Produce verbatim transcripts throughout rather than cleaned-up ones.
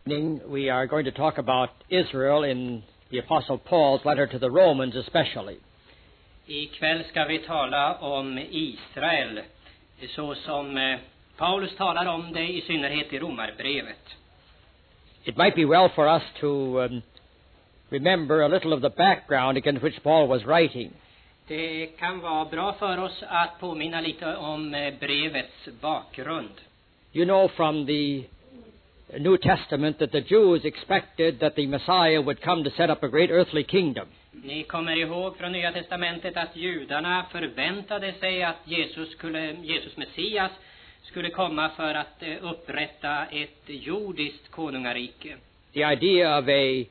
We are going to talk about Israel in the Apostle Paul's letter to the Romans especially. Ikväll ska vi tala om Israel, så som Paulus talar om det i synnerhet i Romarbrevet. It might be well for us to um, remember a little of the background against which Paul was writing. Det kan vara bra för oss att påminna lite om brevets bakgrund. You know from the New Testament that the Jews expected that the Messiah would come to set up a great earthly kingdom. Ni kommer ihåg från Nya testamentet att judarna förväntade sig att Jesus skulle Jesus Messias skulle komma för att upprätta ett jordiskt konungarike. The idea of a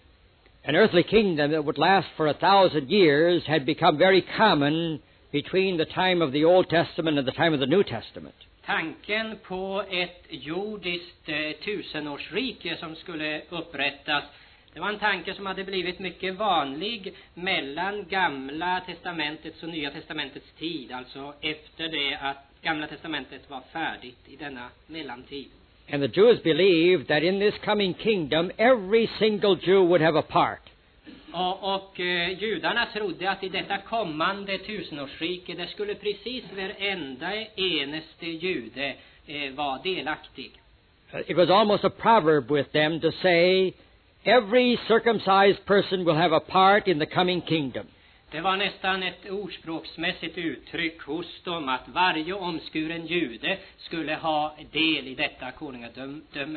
an earthly kingdom that would last for a thousand years had become very common between the time of the Old Testament and the time of the New Testament. Tanken på ett jordiskt eh, tusenårsrike som skulle upprättas, det var en tanke som hade blivit mycket vanlig mellan Gamla testamentets och Nya testamentets tid, alltså efter det att Gamla testamentet var färdigt i denna mellantid. And the Jews believed that in this coming kingdom every single Jew would have a part. Och, och eh, judarna trodde att i detta kommande tusenårsrike det skulle precis varenda eneste jude eh, vara delaktig. It was almost a proverb with them to say every circumcised person will have a part in the coming kingdom. Det var nästan ett ordspråksmässigt uttryck hos dem att varje omskuren jude skulle ha del i detta konungadöme.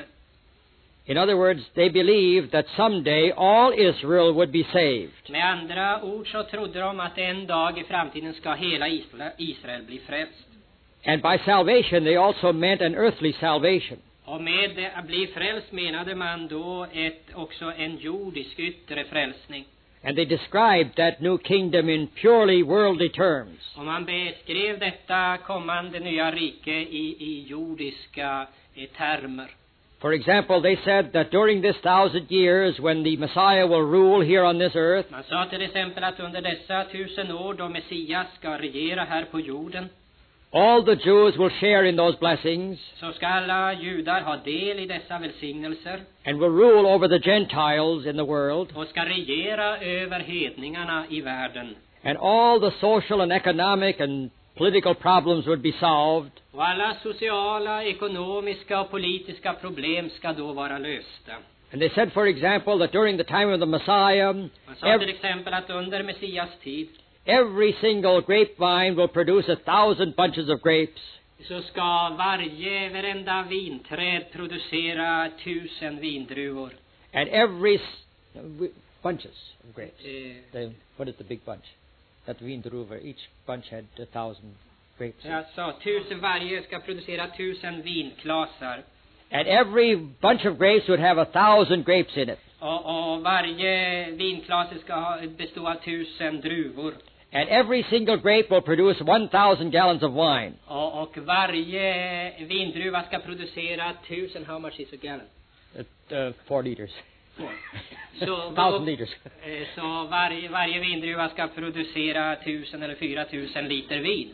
In other words, they believed that someday all Israel would be saved. Med andra ord så trodde de att en dag i framtiden ska hela Israel bli frälst. And by salvation they also meant an earthly salvation. Och med att bli frälst menade man då ett, också en jordisk yttre frälsning. And they described that new kingdom in purely worldly terms. Och man beskrev detta kommande nya rike i, i jordiska i termer. For example, they said that during this thousand years when the Messiah will rule here on this earth, man sa till exempel att under dessa tusen år då Messias ska regera här på jorden, all the Jews will share in those blessings, så ska alla judar ha del i dessa välsignelser, and will rule over the Gentiles in the world, och ska regera över hedningarna i världen. And all the social and economic and political problems would be solved. Och alla sociala, ekonomiska och politiska problem ska då vara lösta. And they said, for example, that during the time of the Messiah, man sa till exempel att under Messias tid, every single grapevine will produce a thousand bunches of grapes. Så ska varje varenda vinträd producera tusen vindruvor. And every s- bunches of grapes. Uh, the, what is the big bunch? That vindruvor. Each bunch had a thousand grapes. Jag sa tusen varje ska producera tusen vinklasar. And every bunch of grapes would have a thousand grapes in it. Och, och varje vinklas ska ha, bestå av tusen druvor. And every single grape will produce one thousand gallons of wine. Och, och varje vindruva ska producera tusen, how much is a gallon? Uh, uh, four liters. Four. Så, thousand liters. Så varje, varje vindruva ska producera tusen eller fyra tusen liter vin.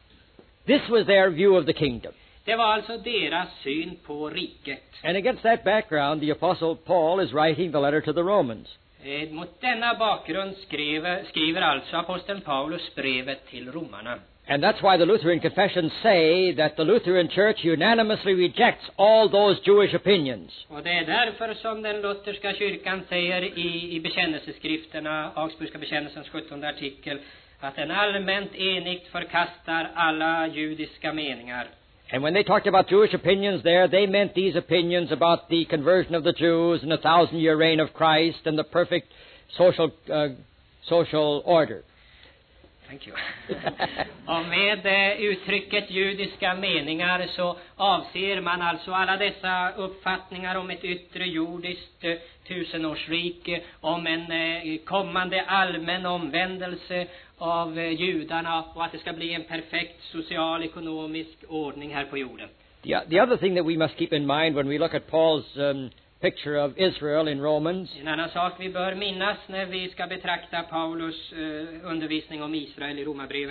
This was their view of the kingdom. Det var alltså deras syn på riket. And against that background, the Apostle Paul is writing the letter to the Romans. Eh, mot denna bakgrund skriver, skriver alltså aposteln Paulus brevet till romarna. And that's why the Lutheran confessions say that the Lutheran Church unanimously rejects all those Jewish opinions. Och det är därför som den lutherska kyrkan säger i, i bekännelseskrifterna, Augsburgska bekännelsens sjuttonde artikel, att den allmänt enigt förkastar alla judiska meningar. And when they talked about Jewish opinions there, they meant these opinions about the conversion of the Jews and the thousand-year reign of Christ and the perfect social uh, social order. Thank you. Och med eh, uttrycket judiska meningar så avser man alltså alla dessa uppfattningar om ett yttre jordiskt eh, tusenårsrike, om en eh, kommande allmän omvändelse av eh, judarna och att det ska bli en perfekt social ekonomisk ordning här på jorden. The, the other thing that we must keep in mind when we look at Paul's um, picture of Israel in Romans, en annan sak vi bör minnas när vi ska betrakta Paulus eh, undervisning om Israel i Romarbrevet,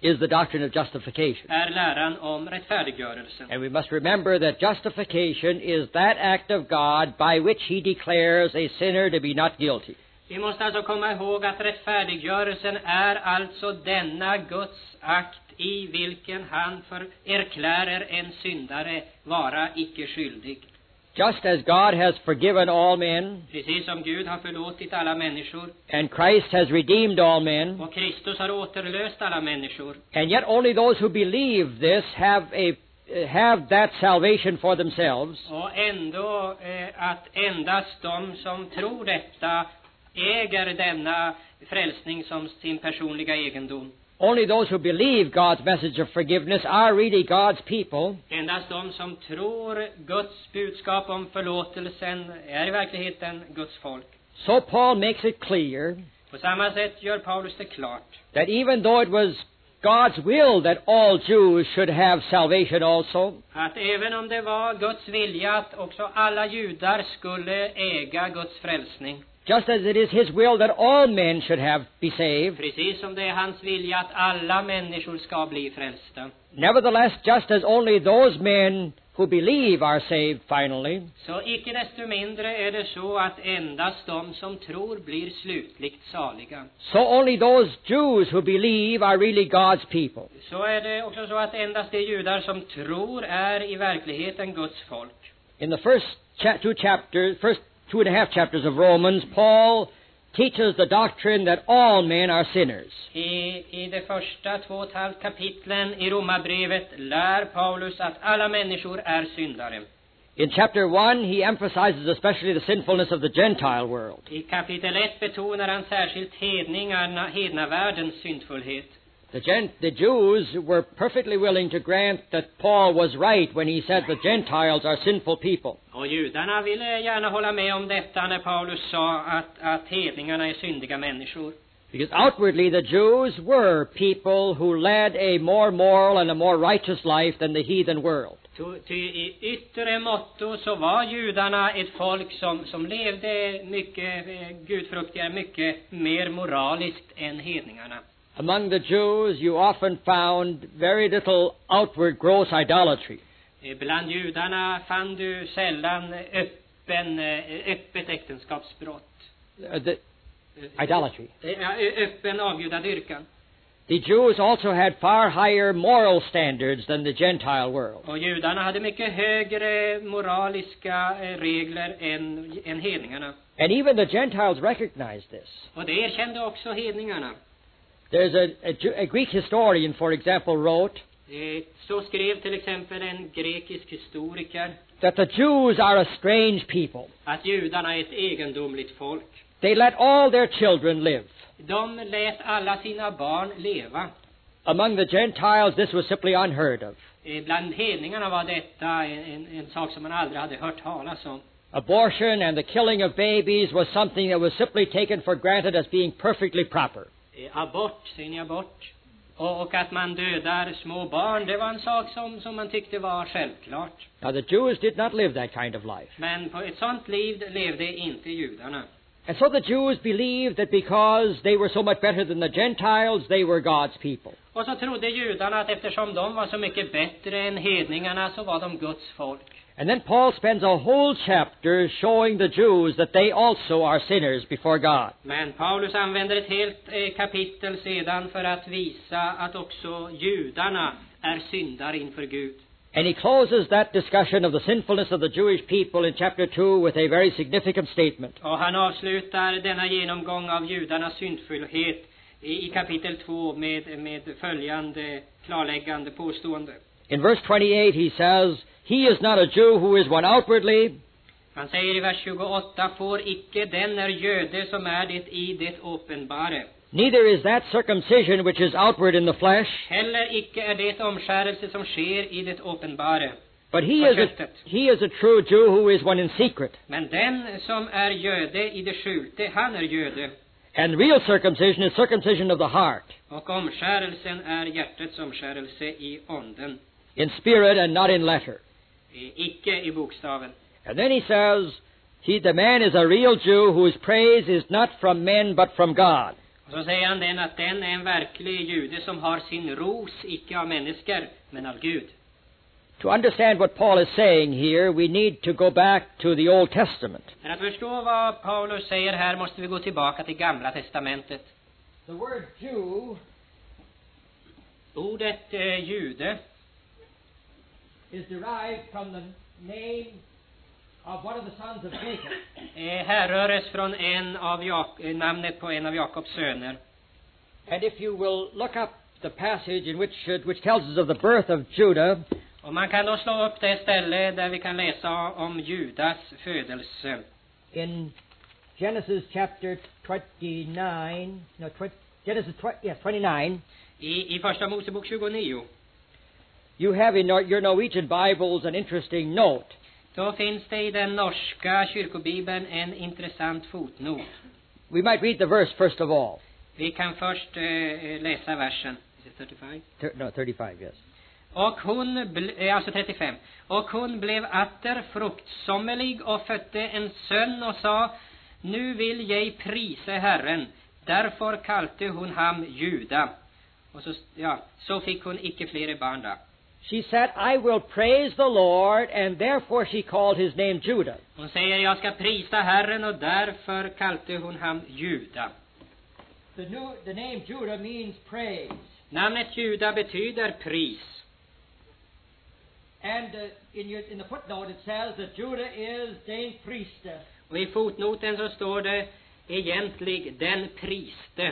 is the doctrine of justification. är läran om rättfärdiggörelsen. And we must remember that justification is that act of God by which he declares a sinner to be not guilty. Vi måste alltså komma ihåg att rättfärdiggörelsen är alltså denna Guds akt i vilken han för erklärer en syndare vara icke skyldig. Just as God has forgiven all men, Precis som Gud har förlåtit alla människor and Christ has redeemed all men, och Kristus har återlöst alla människor. and yet only those who believe this have a have that salvation for themselves. Och ändå eh, att endast de som tror detta äger denna frälsning som sin personliga egendom. Only those who believe God's message of forgiveness are really God's people. Endast de som tror Guds budskap om förlåtelsen är i verkligheten Guds folk. So Paul makes it clear På samma sätt gör Paulus det klart that even though it was God's will that all Jews should have salvation also, att även om det var Guds vilja att också alla judar skulle äga Guds frälsning, just as it is his will that all men should have be saved, precis som det är hans vilja att alla människor ska bli frälsta, nevertheless, just as only those men who believe are saved finally, så icke desto mindre är det så att endast de som tror blir slutligt saliga. so only those Jews who believe are really God's people. Så är det också så att endast de judar som tror är i verkligheten Guds folk. In the first cha- two chapters, first two and a half chapters of Romans, Paul teaches the doctrine that all men are sinners. I, I de första två och ett halvt kapitlen i Romarbrevet lär Paulus att alla människor är syndare. In chapter one, he emphasizes especially the sinfulness of the Gentile world. I kapitel ett betonar han särskilt hedningarna, hednavärldens syndfullhet. The, Gen- the Jews were perfectly willing to grant that Paul was right when he said the Gentiles are sinful people. Och judarna ville gärna hålla med om detta när Paulus sa att, att hedningarna är syndiga människor. Because outwardly the Jews were people who led a more moral and a more righteous life than the heathen world. Ty, ty i yttre motto så var judarna ett folk som, som levde mycket eh, gudfruktigare, mycket mer moraliskt än hedningarna. Among the Jews you often found very little outward gross idolatry. Eh, Bland judarna fann du sällan öppen, eh, öppet äktenskapsbrott. Uh, the, idolatry. Eh, ja, ö- öppen avgudadyrkan. The Jews also had far higher moral standards than the Gentile world. Och judarna hade mycket högre moraliska eh, regler än, än hedningarna. And even the Gentiles recognized this. Och det erkände också hedningarna. There's a, a, Ju- a Greek historian, for example, wrote Eh, Så skrev till exempel en grekisk historiker that the Jews are a strange people. att judarna är ett egendomligt folk. They let all their children live. De lät alla sina barn leva. Among the Gentiles, this was simply unheard of. Eh, Bland hedningarna var detta en, en, en sak som man aldrig hade hört talas om. Abortion and the killing of babies was something that was simply taken for granted as being perfectly proper. Eh, Abort, säger ni abort? Och, och att man dödar små barn, det var en sak som, som man tyckte var självklart. Now, the Jews did not live that kind of life. Men på ett sånt liv levde inte judarna. And so the Jews believed that because they were so much better than the Gentiles, they were God's people. Och så trodde judarna att eftersom de var så mycket bättre än hedningarna så var de Guds folk. And then Paul spends a whole chapter showing the Jews that they also are sinners before God. Men Paulus använder ett helt eh, kapitel sedan för att visa att också judarna är syndare inför Gud. And he closes that discussion of the sinfulness of the Jewish people in chapter two with a very significant statement. Och han avslutar denna genomgång av judarnas syndfullhet i, i kapitel två med, med följande klarläggande påstående. In verse twenty-eight he says, "He is not a Jew who is one outwardly, Han säger i vers tjugoåtta, får icke den är jöde som är det i det uppenbare. neither is that circumcision which is outward in the flesh, Heller icke är det omskärelse som sker i det uppenbare. but he is a, he is a true Jew who is one in secret. Men den som är jöde i det skjulte, han är jöde. And real circumcision is circumcision of the heart, Och omskärelsen är hjärtats omskärelse i onden, in spirit and not in letter." i- icke i bokstaven. And then he says, he, the man is a real Jew whose praise is not from men but from God. Och så säger han den att den är en verklig jude som har sin ros, icke av människor, men av Gud. To understand what Paul is saying here, we need to go back to the Old Testament. För att förstå vad Paulus säger här måste vi gå tillbaka till Gamla testamentet. The word Jew Ordet eh, jude is derived from the name of one of the sons of Jacob. eh, härröres från en av Jak- eh, namnet på en av Jakobs söner. And if you will look up the passage in which uh, which tells us of the birth of Judah, Och man kan då slå upp det ställe där vi kan läsa om Judas födelse. in Genesis chapter twenty-nine, no, twenty, Genesis tw- yes, twenty-nine, I, i första Mosebok tjugonio. you have in your Norwegian Bibles an interesting note. Då finns det i den norska kyrkobibeln en intressant fotnot. We might read the verse first of all. Vi kan först eh, läsa versen. Is it thirty-five? Thir- no, thirty-five, yes. Och hon, ble, eh, alltså trettiofem. Och hon blev atter fruktsommerlig och födde en son och sa: Nu vill jag prisa Herren. Därför kalte hon ham Juda. Och så, ja, så fick hon icke flera barn då. She said, I will praise the Lord, and therefore she called his name Judah. Hon säger: Jag ska prisa Herren, och därför kalte hon ham Juda. The, new, the name Judah means praise. Namnet Juda betyder pris. And uh, in, your, in the footnote it says that Judah is den priste. Och i fotnoten så står det egentligen den priste.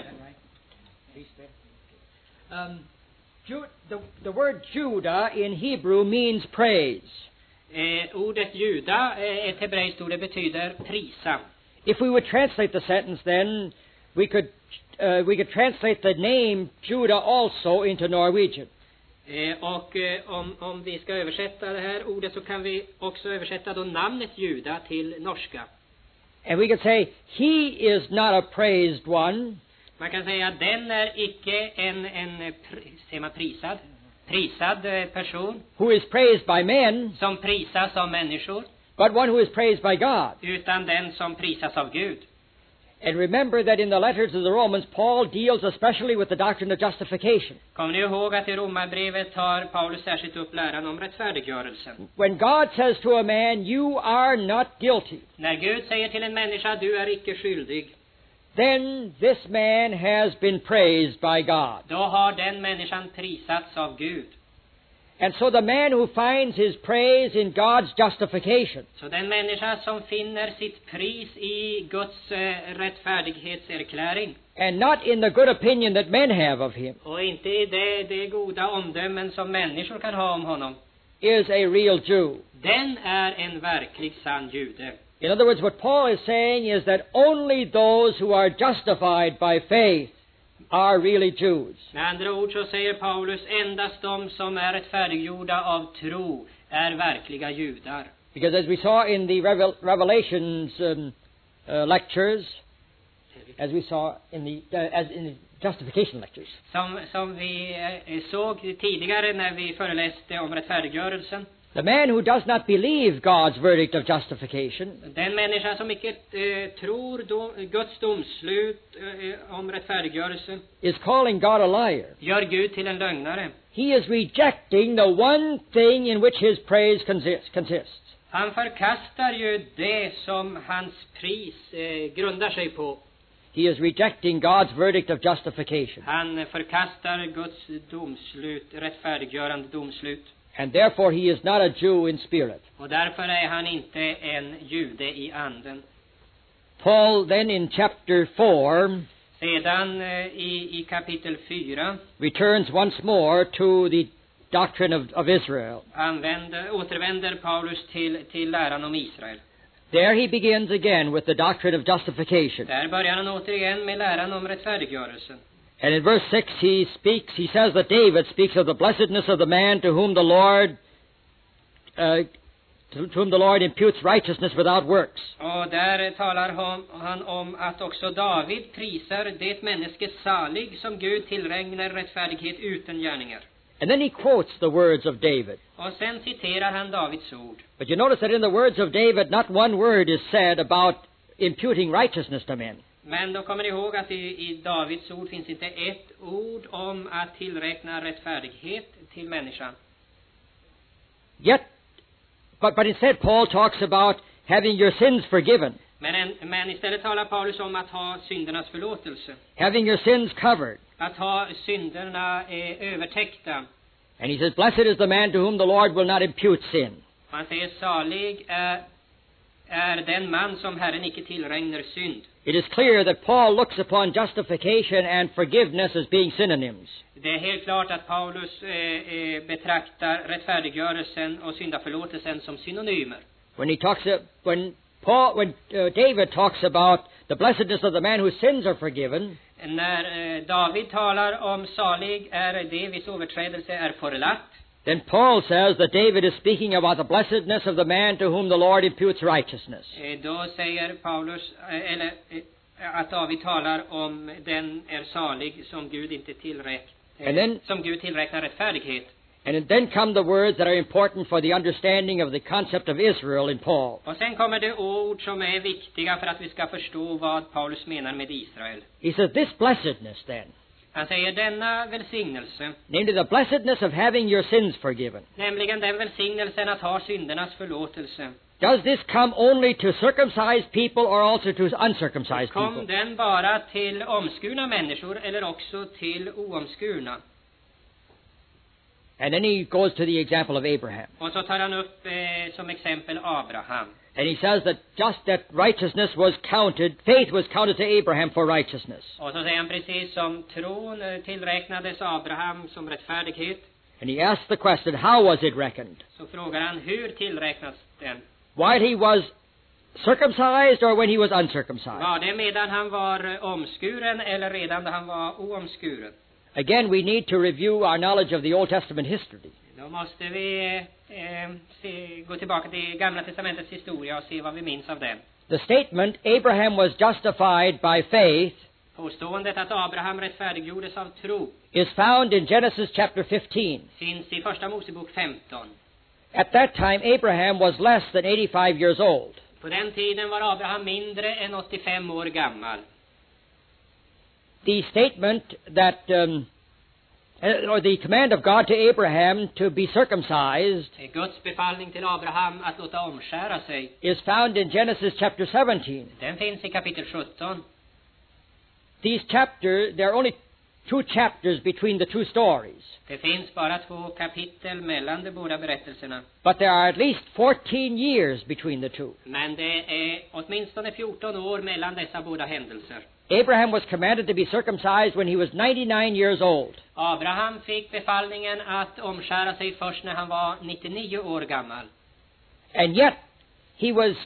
Um, Ju- the, the word Judah in Hebrew means praise. Eh, ordet Juda, eh, ett hebreiskt ord, det betyder prisa. If we would translate the sentence, then we could uh, we could translate the name Judah also into Norwegian. Eh, och eh, om, om vi ska översätta det här ordet så kan vi också översätta då namnet Juda till norska. And we could say, he is not a praised one. Man kan säga att den är icke en, en eh, pr- säger man prisad, prisad eh, person Who is praised by men, som prisas av människor, but one who is praised by God. utan den som prisas av Gud. And remember that in the letters of the Romans, Paul deals especially with the doctrine of justification. Kommer ni ihåg att i Romarbrevet tar Paulus särskilt upp läran om rättfärdiggörelsen? When God says to a man, you are not guilty, När Gud säger till en människa: du är icke skyldig, then this man has been praised by God. då har den människan prisats av Gud. And so the man who finds his praise in God's justification Så den människa som finner sitt pris i Guds eh, rättfärdighetserkläring, and not in the good opinion that men have of him, och inte i det, det goda omdömen som människor kan ha om honom, is a real Jew. den är en verklig sann jude. In other words, what Paul is saying is that only those who are justified by faith are really Jews. Med andra ord så säger Paulus: endast de som är rättfärdiggjorda av tro är verkliga judar. Because as we saw in the Revel- Revelations um, uh, lectures, as we saw in the uh, as in the justification lectures, Som, som vi eh, såg tidigare när vi föreläste om rättfärdiggörelsen, the man who does not believe God's verdict of justification den människa som icke eh, tror dom, Guds domslut eh, om rättfärdiggörelsen is calling God a liar. gör Gud till en lögnare. He is rejecting the one thing in which his praise consists. consists. Han förkastar ju det som hans pris eh, grundar sig på. He is rejecting God's verdict of justification. Han förkastar Guds domslut, rättfärdiggörande domslut. And therefore he is not a Jew in spirit. Och därför är han inte en jude i anden. Paul then in chapter four Sedan eh, i, i kapitel fyra returns once more to the doctrine of, of Israel. använder, återvänder Paulus till, till läran om Israel. There he begins again with the doctrine of justification. Där börjar han återigen med läran om rättfärdiggörelsen. And in verse six he speaks, he says that David speaks of the blessedness of the man to whom the Lord, uh, to, to whom the Lord imputes righteousness without works. Och där talar han, han om att också David prisar det människe salig som Gud tillräknar rättfärdighet utan gärningar. And then he quotes the words of David. Och sen citerar han Davids ord. But you notice that in the words of David, not one word is said about imputing righteousness to men. Men då kommer ni ihåg att i, i Davids ord finns inte ett ord om att tillräkna rättfärdighet till människan. Yet, but, but instead Paul talks about having your sins forgiven. Men, en, men istället talar Paulus om att ha syndernas förlåtelse. Having your sins covered. Att ha synderna eh, övertäckta. And he says, blessed is the man to whom the Lord will not impute sin. Han säger, salig är, är den man som Herren icke tillregnar synd. It is clear that Paul looks upon justification and forgiveness as being synonyms. Det är helt klart att Paulus eh, eh, betraktar rättfärdiggörelsen och syndaförlåtelsen som synonymer. When he talks, uh, when Paul, when uh, David talks about the blessedness of the man whose sins are forgiven. När eh, David talar om salig är det viss överträdelse är förlatt. Then Paul says that David is speaking about the blessedness of the man to whom the Lord imputes righteousness. Eh, då säger Paulus eh, eller eh, att David talar om den är salig som Gud inte tillräknar eh, then, som Gud tillräknar rättfärdighet. And then come the words that are important for the understanding of the concept of Israel in Paul. Och sen kommer det ord som är viktiga för att vi ska förstå vad Paulus menar med Israel. He says this blessedness then. Han säger denna välsignelse. Namely the blessedness of having your sins forgiven. Nämligen den välsignelsen att ha syndernas förlåtelse. Does this come only to circumcised people or also to uncircumcised Kom people? den bara till omskurna människor eller också till oomskurna? And then he goes to the example of Abraham. Och så tar han upp eh, som exempel Abraham. And he says that just that righteousness was counted, faith was counted to Abraham for righteousness. Och så säger han precis som tron eh, tillräknades Abraham som rättfärdighet. And he asks the question, how was it reckoned? Så frågar han, hur tillräknas den? While he was circumcised or when he was uncircumcised? Var det medan han var eh, omskuren eller redan då han var oomskuren? Again, we need to review our knowledge of the Old Testament history. Då måste vi eh, se, gå tillbaka till Gamla testamentets historia och se vad vi minns av den. The statement, Abraham was justified by faith, Påståendet att Abraham rättfärdiggjordes av tro is found in Genesis chapter fifteen. finns i Första Mosebok femton. At that time, Abraham was less than eighty-five years old. På den tiden var Abraham mindre än åttiofem år gammal. The statement that, um, or the command of God to Abraham to be circumcised Guds befallning till Abraham att låta omskära sig, is found in Genesis chapter seventeen. den finns i kapitel sjutton. These chapters, there are only two chapters between the two stories, Det finns bara två kapitel mellan de båda berättelserna. but there are at least fourteen years between the two. Men det är åtminstone fjorton år mellan dessa båda händelser. Abraham was commanded to be circumcised when he was ninety-nine years old. Abraham fick befallningen att omskära sig först när han var nittionio år gammal. And yet, he was,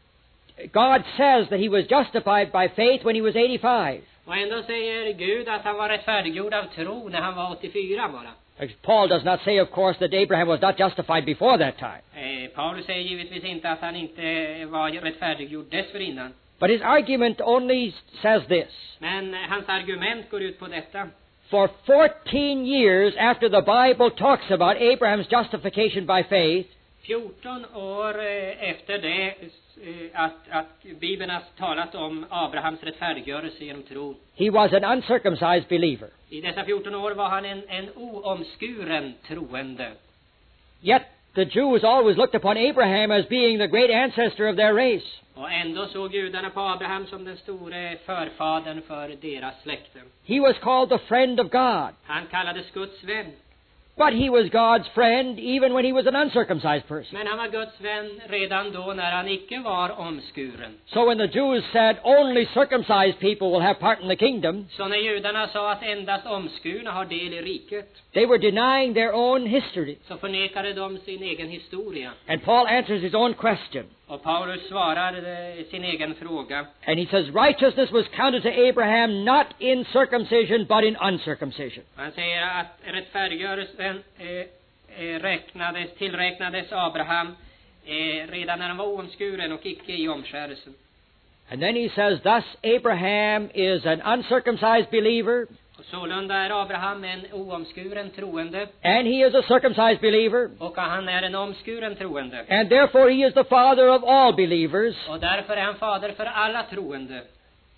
God says that he was justified by faith when he was eighty-five. Och ändå säger Gud att han var rättfärdiggjord av tro när han var åttiofyra bara. Paul does not say, of course, that Abraham was not justified before that time. Eh, Paulus säger givetvis inte att han inte var rättfärdiggjord dessförinnan. But his argument only says this. Men hans argument går ut på detta. For fourteen years after the Bible talks about Abraham's justification by faith, fjorton år eh, efter det eh, att, att Bibeln har talat om Abrahams rättfärdiggörelse genom tro. he was an uncircumcised believer. I dessa fjorton år var han en, en oomskuren troende. Yet the Jews always looked upon Abraham as being the great ancestor of their race. Och ändå såg judarna på Abraham som den store förfadern för deras släkten. He was called the friend of God. Han kallades Guds vän. But he was God's friend even when he was an uncircumcised person. Men han var Guds vän redan då när han icke var omskuren. So when the Jews said only circumcised people will have part in the kingdom, Så när judarna sa att endast omskurna har del i riket, they were denying their own history. så förnekade de sin egen historia. And Paul answers his own question. Och Paulus svarar eh, sin egen fråga. And he says righteousness was counted to Abraham not in circumcision but in uncircumcision. Han säger att rättfärdiggörelsen eh, eh, räknades, tillräknades Abraham eh, redan när han var oomskuren och icke i omskärelsen. And then he says thus Abraham is an uncircumcised believer. Och sålunda är Abraham en oomskuren troende. And he is a circumcised believer. Och han är en omskuren troende. And therefore he is the father of all believers. Och därför är han fader för alla troende.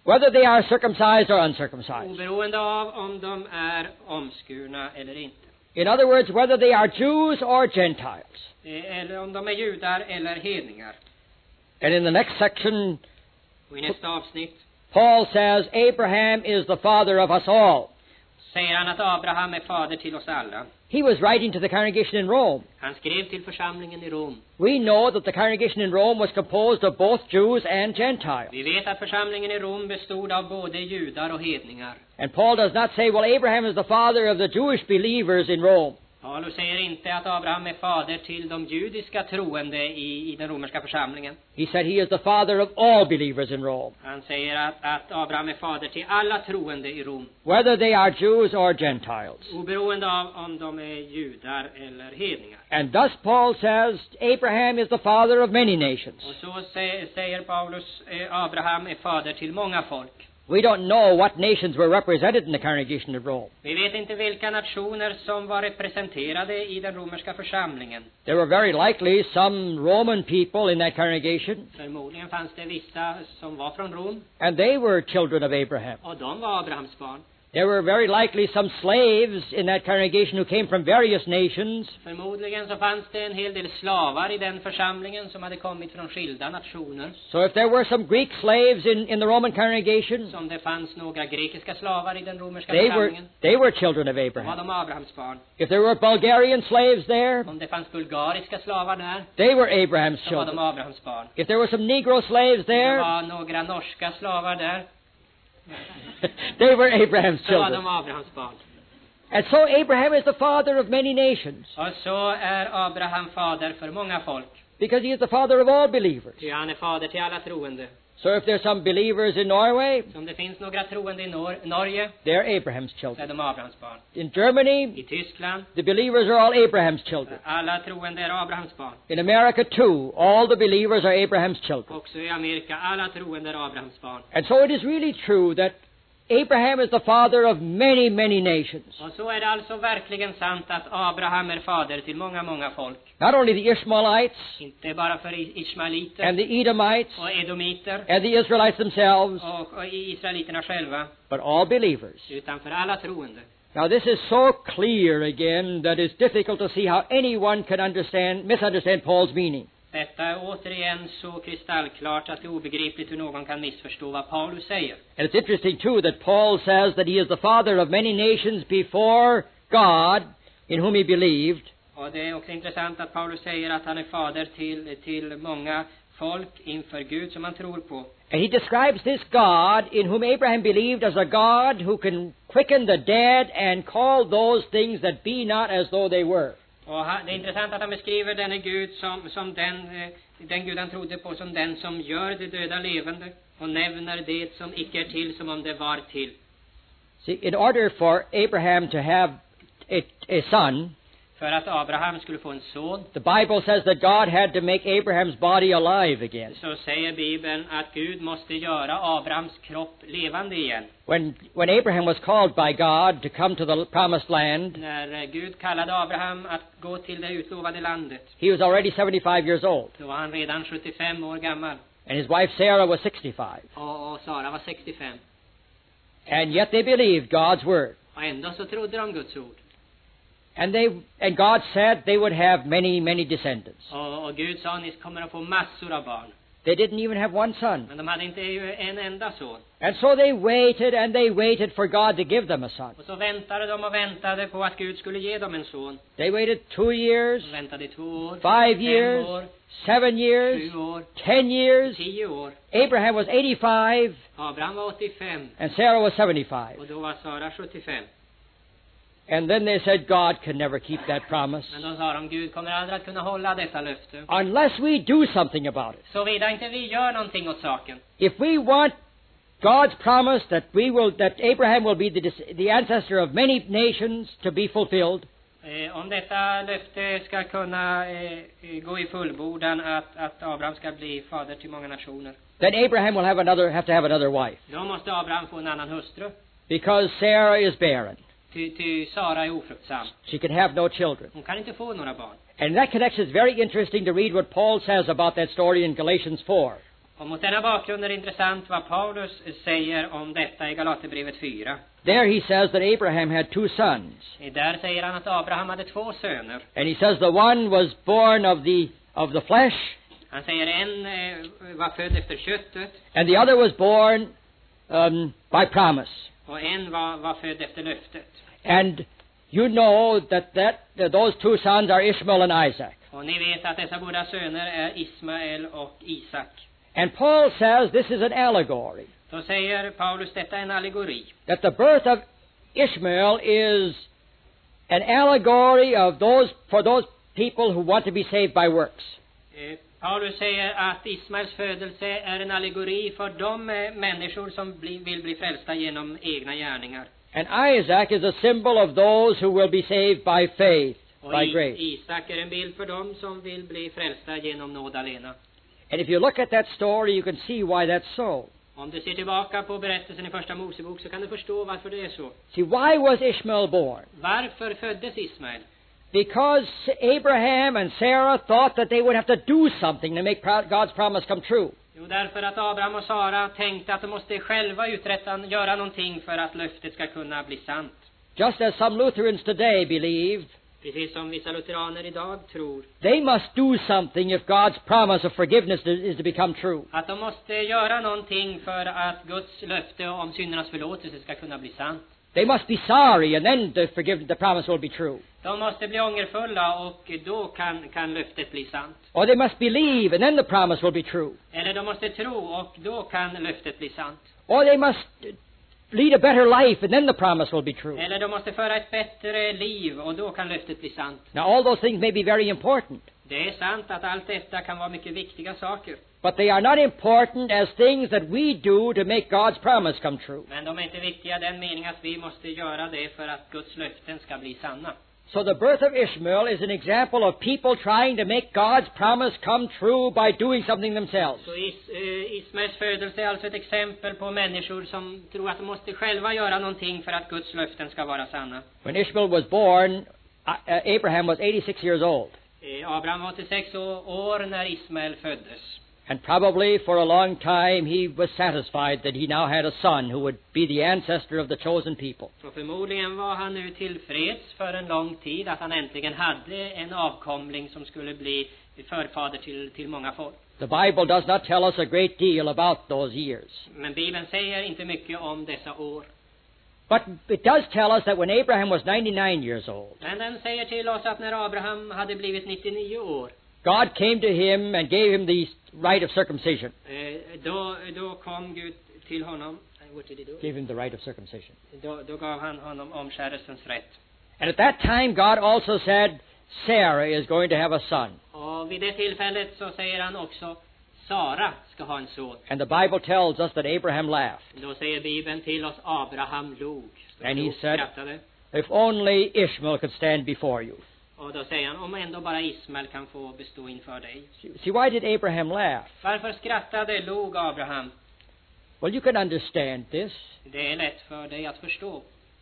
whether they are circumcised or uncircumcised. Oberoende av om de är omskurna eller inte. In other words, whether they are Jews or Gentiles. Eh, Eller om de är judar eller hedningar. And in the next section, Och i nästa avsnitt Paul says Abraham is the father of us all. säger han att Abraham är fader till oss alla. He was writing to the congregation in Rome. Han skrev till församlingen i Rom. We know that the congregation in Rome was composed of both Jews and Gentiles. Vi vet att församlingen i Rom bestod av både judar och hedningar. And Paul does not say, well, Abraham is the father of the Jewish believers in Rome. Paulus säger inte att Abraham är fader till de judiska troende i, i den romerska församlingen. He said he is the father of all believers in Rome, Han säger att, att Abraham är fader till alla troende i Rom. whether they are Jews or Gentiles. Oberoende av om de är judar eller hedningar. And thus Paul says Abraham is the father of many nations. Och så säger, säger Paulus eh, Abraham är fader till många folk. We don't know what nations were represented in the congregation of Rome. Vi vet inte vilka nationer som var representerade i den romerska församlingen. There were very likely some Roman people in that congregation, Förmodligen fanns det vissa som var från Rom, and they were children of Abraham. och de var Abrahams barn. There were very likely some slaves in that congregation who came from various nations, Förmodligen så fanns det en hel del slavar i den församlingen som hade kommit från skilda nationer. so if there were some Greek slaves in, in the Roman congregation, Som det fanns några grekiska slavar i den romerska they were, församlingen. they were children of Då var Abraham. de Abrahams barn. If there were Bulgarian slaves there, Om det fanns bulgariska slavar där, they were Abraham's så var de children. Abrahams barn. If there were some Negro slaves Det there, var några norska slavar där, they were Abraham's så var children. de Abrahams barn. And so Abraham is the father of many nations, Och så är Abraham fader för många folk. because he is the father of all believers. Ty han är fader till alla troende. So if there's some believers in Norway, Så om det finns några troende i Nor- Norge, they're Abraham's så är children. de Abrahams barn. In Germany, I Tyskland, the believers are all Abraham's children. alla troende är Abrahams barn. In America too, all the believers are Abraham's children. Också i Amerika, alla troende är Abrahams barn. And so it is really true that Abraham is the father of many, many nations. Och så är det alltså verkligen sant att Abraham är fader till många, många folk. Not only the Ishmaelites Inte bara för i- Ishmaeliter and the Edomites och Edomiter and the Israelites themselves, och, och i israeliterna själva, but all believers. utan för alla troende. Now this is so clear again that it's difficult to see how anyone can understand, misunderstand Paul's meaning. Detta är återigen så kristallklart att det är obegripligt hur någon kan missförstå vad Paulus säger. And it's interesting too that Paul says that he is the father of many nations before God, in whom he believed. Och det är också intressant att Paulus säger att han är fader till, till många folk inför Gud som han tror på. And he describes this God in whom Abraham believed as a God who can quicken the dead and call those things that be not as though they were. Och han, det är intressant att han beskriver denne Gud som, som den, eh, den Gud han trodde på som den som gör det döda levande och nämner det som icke är till som om det var till. See, in order for Abraham to have a, a son, För att Abraham skulle få en son, the Bible says that God had to make Abraham's body alive again. så säger Bibeln att Gud måste göra Abrahams kropp levande igen. When, when Abraham was called by God to come to the promised land, När eh, Gud kallade Abraham att gå till det utlovade landet, he was already seventy-five years old, då var han redan sjuttiofem år gammal and his wife Sarah was sixty-five. och, och Sara var sextiofem. And yet they believed God's word. Och ändå så trodde de Guds ord. And they and God said they would have many, many descendants. Och, och Gud sa, ni kommer att få massor av barn. They didn't even have one son. Men de hade inte ju en enda son. And so they waited and they waited for God to give them a son. Och så väntade de och väntade på att Gud skulle ge dem en son. They waited two years, De väntade i två år, five fem years, år, seven years, sju år, ten years. tio år. Abraham was eighty-five Abraham var åttiofem and Sarah was seventy-five. och då var Sara sjuttiofem. And then they said God can never keep that promise Men då sa de, Gud kommer aldrig att kunna hålla detta löfte. unless we do something about it. Såvida inte vi gör någonting åt saken. If we want God's promise that we will that Abraham will be the dis- the ancestor of many nations to be fulfilled, Eh, om detta löfte ska kunna eh, eh, gå i fullbordan, att, att Abraham ska bli fader till många nationer, then Abraham will have another have to have another wife, då måste Abraham få en annan hustru. because Sarah is barren. Ty, ty Sara är ofruktsam. She can have no children. Hon kan inte få några barn. And in that connection, it's very interesting to read what Paul says about that story in Galatians four. Och mot denna bakgrund är det intressant vad Paulus säger om detta i Galaterbrevet fyra. There he says that Abraham had two sons. Där säger han att Abraham hade två söner. And he says the one was born of the of the flesh. Han säger en eh, var född efter köttet. And the other was born um, by promise. Och en var, var född efter löftet. And you know that, that that those two sons are Ishmael and Isaac. Och ni vet att dessa båda söner är Ismael och Isak. And Paul says this is an allegory. Då säger Paulus detta är en allegori. That the birth of Ishmael is an allegory of those for those people who want to be saved by works. Eh, Paulus säger att Ismaels födelse är en allegori för de eh, människor som bli, vill bli frälsta genom egna gärningar. And Isaac is a symbol of those who will be saved by faith, Och by I, grace. Isak är en bild för dem som vill bli frälsta genom nåd alena. And if you look at that story, you can see why that's so. Om du ser tillbaka på berättelsen i första Mosebok så kan du förstå varför det är så. See, why was Ishmael born? Varför föddes Ismael? Because Abraham and Sarah thought that they would have to do something to make pro- God's promise come true. Jo, därför att Abraham och Sara tänkte att de måste själva uträtta, göra någonting för att löftet ska kunna bli sant. Just as some Lutherans today believe, Precis som vissa lutheraner idag tror. they must do something if God's promise of forgiveness is to become true. Att de måste göra någonting för att Guds löfte om syndernas förlåtelse ska kunna bli sant. They must be sorry, and then the forgive, the promise will be true. De måste bli ångerfulla och då kan, kan löftet bli sant. Or they must believe, and then the promise will be true. Eller de måste tro och då kan löftet bli sant. Or they must lead a better life, and then the promise will be true. Eller de måste föra ett bättre liv och då kan löftet bli sant. Now, all those things may be very important, Det är sant att allt detta kan vara mycket viktiga saker. but they are not important as things that we do to make God's promise come true. Men de är inte viktiga i den meningen att vi måste göra det för att Guds löften ska bli sanna. So the birth of Ishmael is an example of people trying to make God's promise come true by doing something themselves. Så is, eh, Ismaels födelse är alltså ett exempel på människor som tror att de måste själva göra någonting för att Guds löften ska vara sanna. When Ishmael was born, uh, Abraham was eighty-six years old. Eh, Abraham var åttiosex år när Ismael föddes. And probably for a long time he was satisfied that he now had a son who would be the ancestor of the chosen people. Och förmodligen var han nu tillfreds för en lång tid att han äntligen hade en avkomling som skulle bli förfader till, till många folk. The Bible does not tell us a great deal about those years. Men Bibeln säger inte mycket om dessa år. But it does tell us that when Abraham was ninety-nine years old, Men den säger till oss att när Abraham hade blivit nittionio år, God came to him and gave him the rite of circumcision. eh, då, då kom Gud till honom. What did he do? Gave him the rite of circumcision. Då, då gav han honom omskärelsens rätt. And at that time God also said, Sarah is going to have a son. Och vid det tillfället så säger han också, Sara ska ha en son. And the Bible tells us that Abraham laughed. Då säger Bibeln till oss, Abraham log. And he Log, said, skrattade. if only Ishmael could stand before you. Och då säger han, om ändå bara Ismael kan få bestå inför dig. See, why did Abraham laugh? Varför skrattade, log Abraham? Well, you can understand this. Det är lätt för dig att förstå.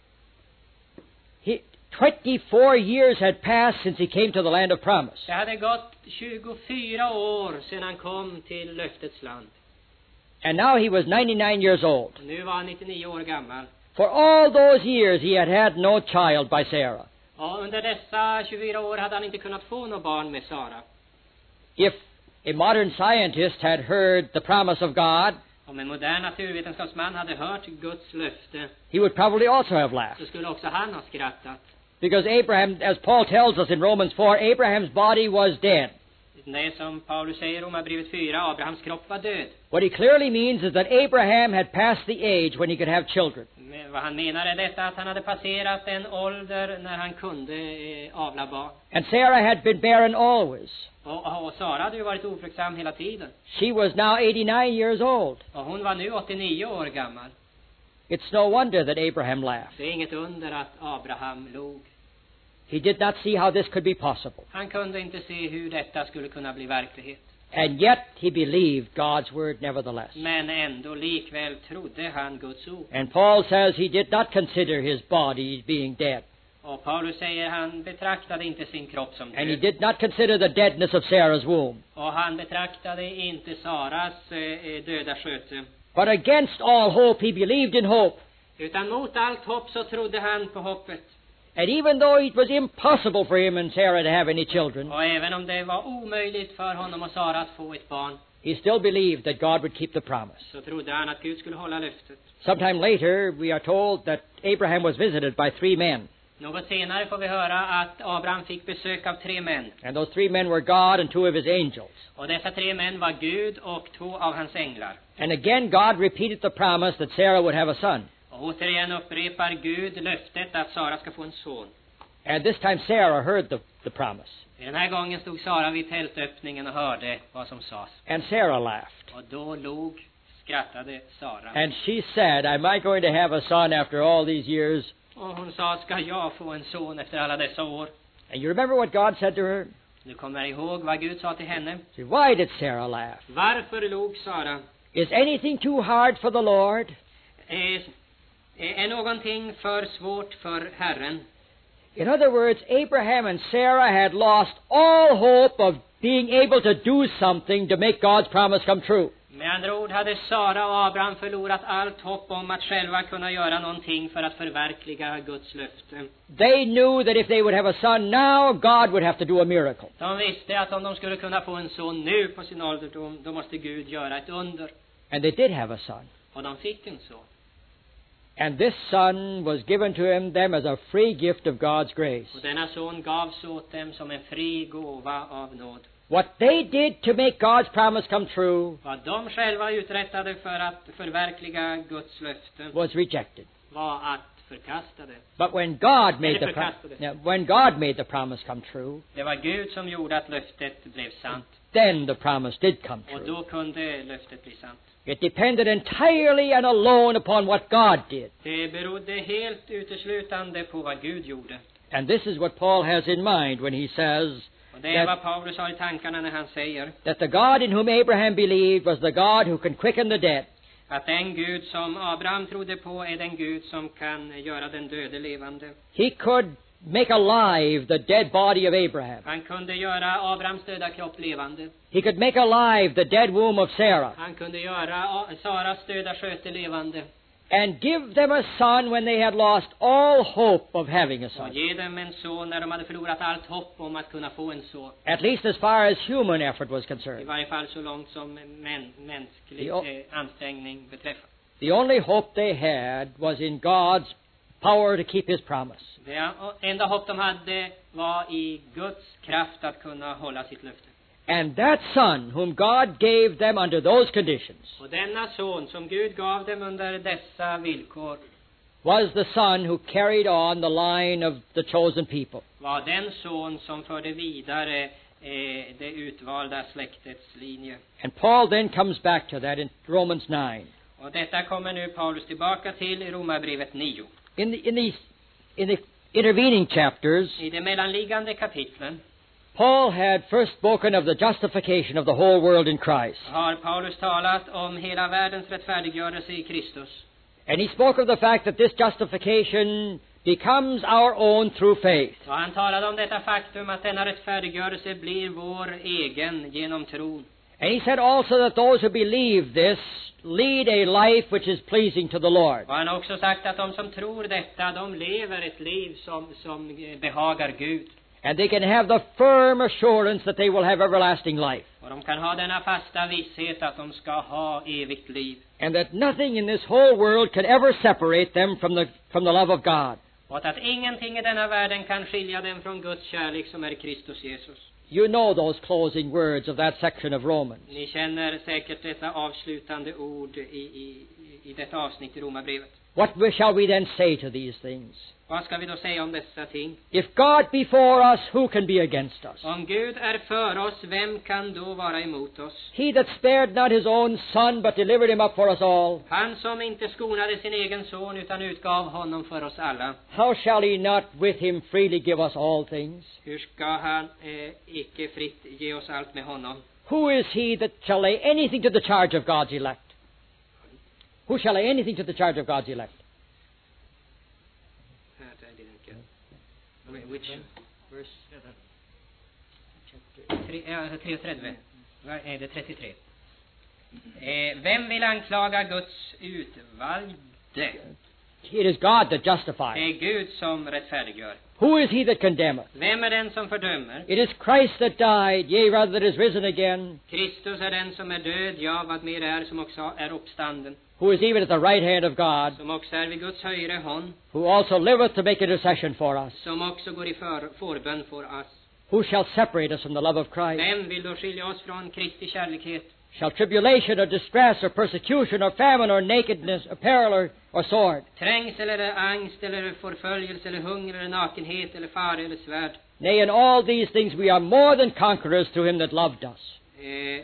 He, twenty-four years had passed since he came to the land of promise. Det hade gått tjugofyra år sedan han kom till löftets land. And now he was ninety-nine years old. Nu var han nittionio år gammal. For all those years he had had no child by Sarah. Och under dessa tjugofyra år hade han inte kunnat få något barn med Sara. If a modern scientist had heard the promise of God, Om en modern naturvetenskapsman hade hört Guds löfte, he would probably also have så laughed. skulle också han ha skrattat. Because Abraham, as Paul tells us in Romans four, Abraham's body was dead. Det är som Paulus säger i Romarbrevet fyra, Abrahams kropp var död. What he clearly means is that Abraham had passed the age when he could have children. Men vad han menar är detta att han hade passerat en ålder när han kunde eh, avla barn. And Sarah had been barren always. Och, och Sara hade ju varit ofruktsam hela tiden. She was now eighty-nine years old. Och hon var nu åttionio år gammal. It's no wonder that Abraham laughed. Det är inget under att Abraham log. He did not see how this could be possible. Han kunde inte se hur detta skulle kunna bli verklighet. And yet he believed God's word nevertheless. Men ändå likväl trodde han Guds ord. And Paul says he did not consider his body being dead. Och Paulus säger han betraktade inte sin kropp som And he död. did not consider the deadness of Sarah's womb. Och han betraktade inte Saras eh, döda sköte. But against all hope, he believed in hope. Utan mot allt hopp så trodde han på hoppet. And even though it was impossible for him and Sarah to have any children, Och även om det var omöjligt för honom och Sara att få ett barn, he still believed that God would keep the promise. så trodde han att Gud skulle hålla löftet. Sometime later, we are told that Abraham was visited by three men. Något senare får vi höra att Abraham fick besök av tre män. And those three men were God and two of his angels. Och dessa tre män var Gud och två av hans änglar. And again, God repeated the promise that Sarah would have a son. Och återigen upprepar Gud löftet att Sara ska få en son. And this time, Sarah heard the, the promise. I den här gången stod Sara vid tältöppningen och hörde vad som sades. And Sarah laughed. Och då log, skrattade Sara. And she said, am I going to have a son after all these years? Och hon sa, ska jag få en son efter alla dessa år? And you remember what God said to her? Du kommer ihåg vad Gud sa till henne. She said, why did Sarah laugh? Varför log Sara? Is anything too hard for the Lord? Är, är någonting för svårt för Herren? In other words, Abraham and Sarah had lost all hope of being able to do something to make God's promise come true. Med andra ord hade Sara och Abraham förlorat allt hopp om att själva kunna göra någonting för att förverkliga Guds löfte. They knew that if they would have a son now, God would have to do a miracle. De visste att om de skulle kunna få en son nu på sin ålderdom, då måste Gud göra ett under. And they did have a son. Och de fick en son. And this son was given to him, them as a free gift of God's grace. Och denna son gavs åt dem som en fri gåva av nåd. What they did to make God's promise come true Vad de själva uträttade för att förverkliga Guds löfte was rejected. var att förkasta det. But when God made the pro- förkastade. yeah, when God made the promise come true, Det var Gud som gjorde att löftet blev sant. then the promise did come Och true. då kunde löftet bli sant. It depended entirely and alone upon what God did. Det berodde helt uteslutande på vad Gud gjorde. And this is what Paul has in mind when he says Och det är that, vad Paulus har i tankarna när han säger that the God in whom Abraham believed was the God who can quicken the dead. att den Gud som Abraham trodde på är den Gud som kan göra den döde levande. He could make alive the dead body of Abraham. Han kunde göra Abrahams döda kropp levande. He could make alive the dead womb of Sarah Han kunde göra Saras döda sköte levande. and give them a son when they had lost all hope of having a Och son. ge dem en son när de hade förlorat allt hopp om att kunna få en son. At least as far as human effort was I concerned. varje fall så långt som män, mänsklig Ja. eh, ansträngning beträffar. The only hope they had was in God's power to keep his promise. Det enda hopp de hade var i Guds kraft att kunna hålla sitt löfte. And that son whom God gave them under those conditions Och denna son som Gud gav dem under dessa villkor was the son who carried on the line of the chosen people. var den son som förde vidare eh, det utvalda släktets linje. And Paul then comes back to that in Romans nine. Och detta kommer nu Paulus tillbaka till i Romarbrevet nio. In the, in these, in the intervening chapters, I de mellanliggande kapitlen Paul had first spoken of the justification of the whole world in Christ. har Paulus talat om hela världens rättfärdiggörelse i Kristus. And he spoke of the fact that this justification becomes our own through faith. Och han talade om detta faktum att denna rättfärdiggörelse blir vår egen genom tron. And he said also that those who believe this lead a life which is pleasing to the Lord. Och han har också sagt att de som tror detta, de lever ett liv som, som behagar Gud. And they can have the firm assurance that they will have everlasting life. Och de kan ha denna fasta visshet att de ska ha evigt liv. And that nothing in this whole world can ever separate them from the, from the love of God. Och att ingenting i denna världen kan skilja dem från Guds kärlek som är Kristus Jesus. You know those closing words of that section of Romans. Ni känner säkert detta avslutande ord i, i, i detta avsnitt i Romarbrevet. What shall we then say to these things? Vad ska vi då säga om dessa ting? If God be for us, who can be against us? Om Gud är för oss, vem kan då vara emot oss? He that spared not his own son, but delivered him up for us all, Han som inte skonade sin egen son utan utgav honom för oss alla. how shall he not with him freely give us all things? Hur ska han eh, icke fritt ge oss allt med honom? Who is he that shall lay anything to the charge of God's elect? Who shall lay anything to the charge of God's elect? Which verse? tre, ja, tre och trettio. Vad är det? trettiotre. Eh, vem vill anklaga Guds utvalde? It is God that Det justifies. är Gud som rättfärdiggör. Who is he that condemneth? Vem är den som fördömer? It is Christ that died, yea, rather that is risen again, Kristus är den som är död, ja, vad mer är, som också är uppstanden, who is even at the right hand of God, som också är vid Guds högra hand, who also liveth to make intercession for us. som också går i för, förbön för oss. Who shall separate us from the love of Christ? Vem vill då skilja oss från Kristi kärlekhet? Shall tribulation or distress or persecution or famine or nakedness or peril or, or sword? Trängsel eller angst eller förföljelse eller hunger eller nakenhet eller fara eller svärd? Nay, in all these things we are more than conquerors through him that loved us. Eh,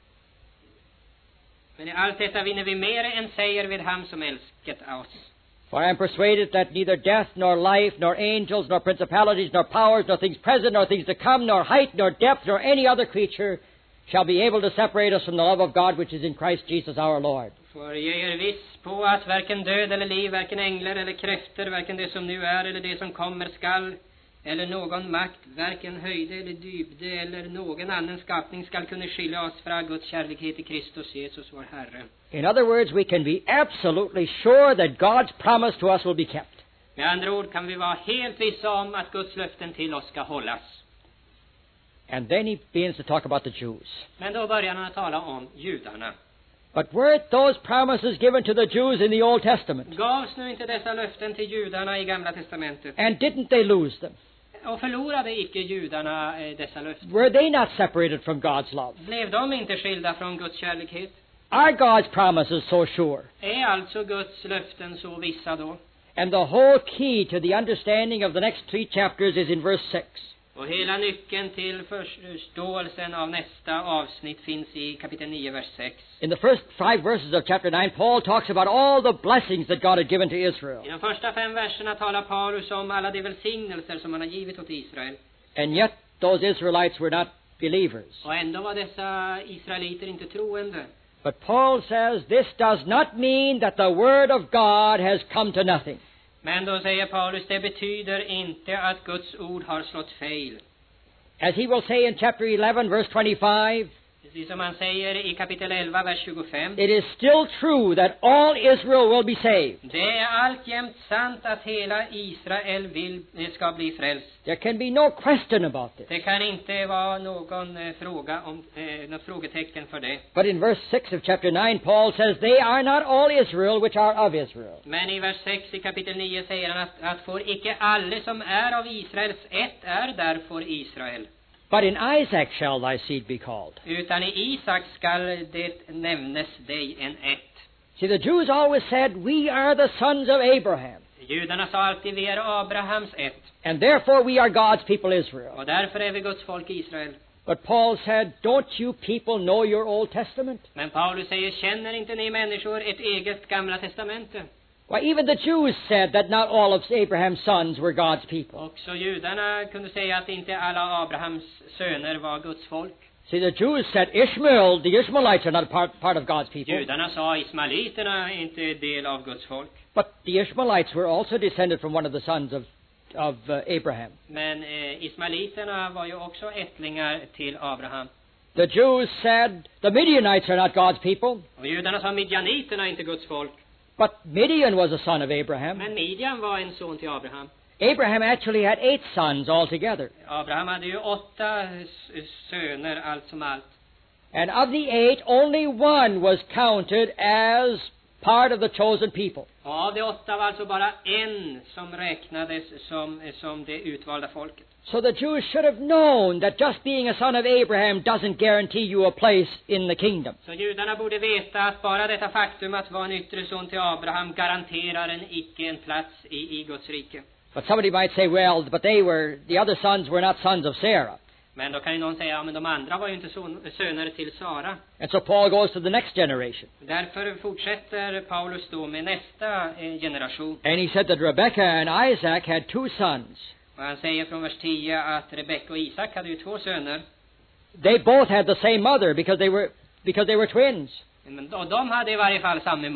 men i allt detta vinner vi mer än säger vid ham som älskat oss. For I am persuaded that neither death, nor life, nor angels, nor principalities, nor powers, nor things present, nor things to come, nor height, nor depth, nor any other creature shall be able to separate us from the love of God which is in Christ Jesus our Lord. För jag är viss på att varken död eller liv, varken änglar eller kräfter, varken det som nu är eller det som kommer skall, eller någon makt, varken höjde eller dybde eller någon annan skapning skall kunna skilja oss från Guds kärlekhet i Kristus Jesus vår Herre. In other words, we can be absolutely sure that God's promise to us will be kept. Med andra ord kan vi vara helt vissa om att Guds löften till oss ska hållas. And then he begins to talk about the Jews. Men då börjar han att tala om judarna. But weren't those promises given to the Jews in the Old Testament? Gavs nu inte dessa löften till judarna i Gamla testamentet? And didn't they lose them? Och förlorade icke judarna eh, dessa löften? Were they not separated from God's love? Blev de inte skilda från Guds kärlekhet? Are God's promises so sure? Är alltså Guds löften så vissa då? And the whole key to the understanding of the next three chapters is in verse six. Och hela nyckeln till förståelsen av nästa avsnitt finns i kapitel nio, vers sex. In the first five verses of chapter nine, Paul talks about all the blessings that God had given to Israel. I de första fem verserna talar Paulus om alla de välsignelser som han har givit åt Israel. And yet those Israelites were not believers. Och ändå var dessa israeliter inte troende. But Paul says this does not mean that the word of God has come to nothing. Men då säger Paulus, det betyder inte att Guds ord har slått fel. As he will say in chapter eleven, verse twenty-five, Precis som han säger i kapitel elva, vers tjugofem. it is still true that all Israel will be saved. Det är alltjämt sant att hela Israel vill, ska bli frälst. There can be no question about this. Det kan inte vara någon eh, fråga om, eh, något frågetecken för det. But in verse six of chapter nine, Paul says, they are not all Israel which are of Israel. Men i vers sex i kapitel nio säger han att, att för icke alle som är av Israels ett är därför Israel. But in Isaac shall thy seed be called. Utan i Isak skall det nämnes dig en ett. See, the Jews always said, we are the sons of Abraham, Judarna sa alltid, vi är Abrahams ett. and therefore we are God's people Israel. Och därför är vi Guds folk Israel. But Paul said, don't you people know your Old Testament? Men Paulus säger, känner inte ni människor ett eget gamla testamente? Why, even the Jews said that not all of Abraham's sons were God's people. Också judarna kunde säga att inte alla Abrahams söner var Guds folk. See, the Jews said Ishmael, the Ishmaelites are not part, part of God's people. Judarna sa, ismaeliterna är inte del av Guds folk. But the Ishmaelites were also descended from one of the sons of, of uh, Abraham. Men eh, ismaeliterna var ju också ättlingar till Abraham. The Jews said the Midianites are not God's people. Och judarna sa, midjaniterna är inte Guds folk. But Midian was a son of Abraham. Men Midjan var en son till Abraham. Abraham actually had eight sons altogether. Abraham hade ju åtta s- söner allt som allt. And of the eight, only one was counted as part of the chosen people. Och av de åtta var alltså bara en som räknades som, som det utvalda folket. So the Jews should have known that just being a son of Abraham doesn't guarantee you a place in the kingdom. Så judarna borde veta att bara detta faktum att vara en yttre son till Abraham garanterar en icke en plats i, i Guds rike. But somebody might say, well, but they were, the other sons were not sons of Sarah. Men då kan ju någon säga, ja men de andra var ju inte son, söner till Sara. And so Paul goes to the next generation. Därför fortsätter Paulus då med nästa eh, generation. And he said that Rebekah and Isaac had two sons. Och han säger från vers tio att Rebekka och Isak hade ju två söner. They both had the same mother because they were, because they were twins. Men, och de hade i varje fall samma mor.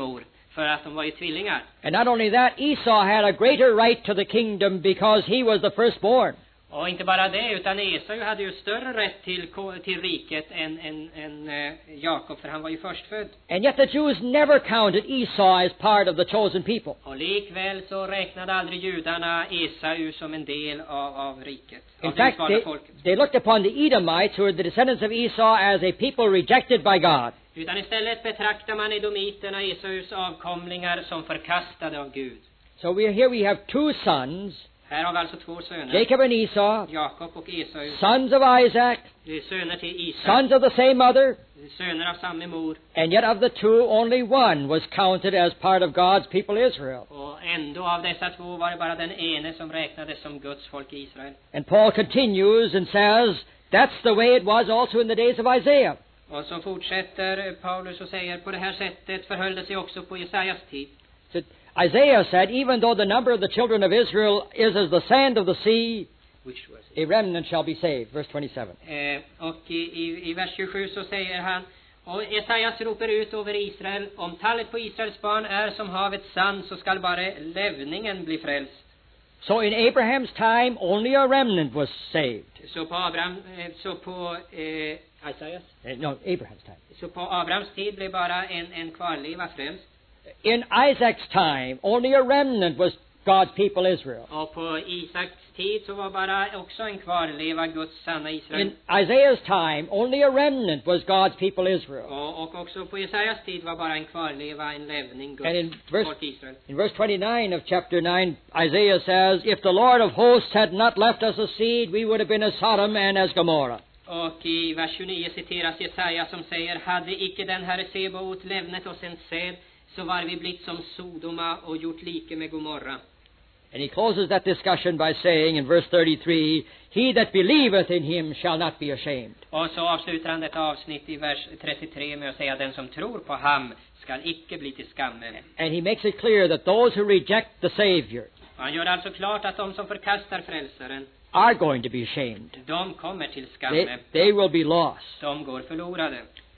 för att de var ju tvillingar. And not only that, Esau had a greater right to the kingdom because he was the firstborn. Och inte bara det, utan Esau hade ju större rätt till, till riket än, än, än eh, Jakob, för han var ju förstfödd. And yet the Jews never counted Esau as part of the chosen people. Och likväl så räknade aldrig judarna Esau som en del av, av riket. In Av det fact, utvalda they, folket. they looked upon the Edomites, who were the descendants of Esau, as a people rejected by God. Utan istället betraktar man edomiterna, Esaus avkomlingar, som förkastade av Gud. So we here we have two sons, Här har vi alltså två söner. Jacob and Esau, Jakob och Esau. sons of Isaac, Det är söner till Isak. sons of the same mother, Söner av samma mor. and yet of the two only one was counted as part of God's people Israel. Och ändå av dessa två var det bara den ene som räknades som Guds folk i Israel. And Paul continues and says, that's the way it was also in the days of Isaiah. Och så fortsätter Paulus och säger, på det här sättet förhöll det sig också på Jesajas tid. So Isaiah said, even though the number of the children of Israel is as the sand of the sea, Which was a remnant shall be saved. Verse twenty-seven. eh, och i, i, i vers tjugosju så säger han, och Jesajas ropar ut över Israel, om tallet på Israels barn är som havets sand, så skall bara levningen bli frälst. So in Abraham's time, only a remnant was saved. Så på Abraham, eh, så på eh, Isaias, Uh, No, Abraham's time. så på Abrahams tid blev bara en, en kvarleva frälst. In Isaac's time, only a remnant was God's people Israel. Och på Isaks tid så var bara också en kvarleva Guds sanna Israel. In Isaiah's time, only a remnant was God's people Israel. Och, och också på Jesajas tid var bara en kvarleva, en levning And in Guds verse, folk Israel. in verse twenty-nine of chapter nine, Isaiah says, if the Lord of hosts had not left us a seed, we would have been as Sodom and as Gomorrah. Och i vers tjugonio citeras Jesaja som säger, hade icke den Herre Sebaot lämnat oss en säd, så var vi blivit som Sodoma och gjort like med Gomorra. And he closes that discussion by saying in verse thirty-three, he that believeth in him shall not be ashamed. Och så avslutar han detta avsnitt i vers trettiotre med att säga, den som tror på ham skall icke bli till skamme. And he makes it clear that those who reject the Savior Han gör alltså klart att de som förkastar frälsaren, are going to be ashamed. de kommer till They, skamme. they will be lost. De går förlorade.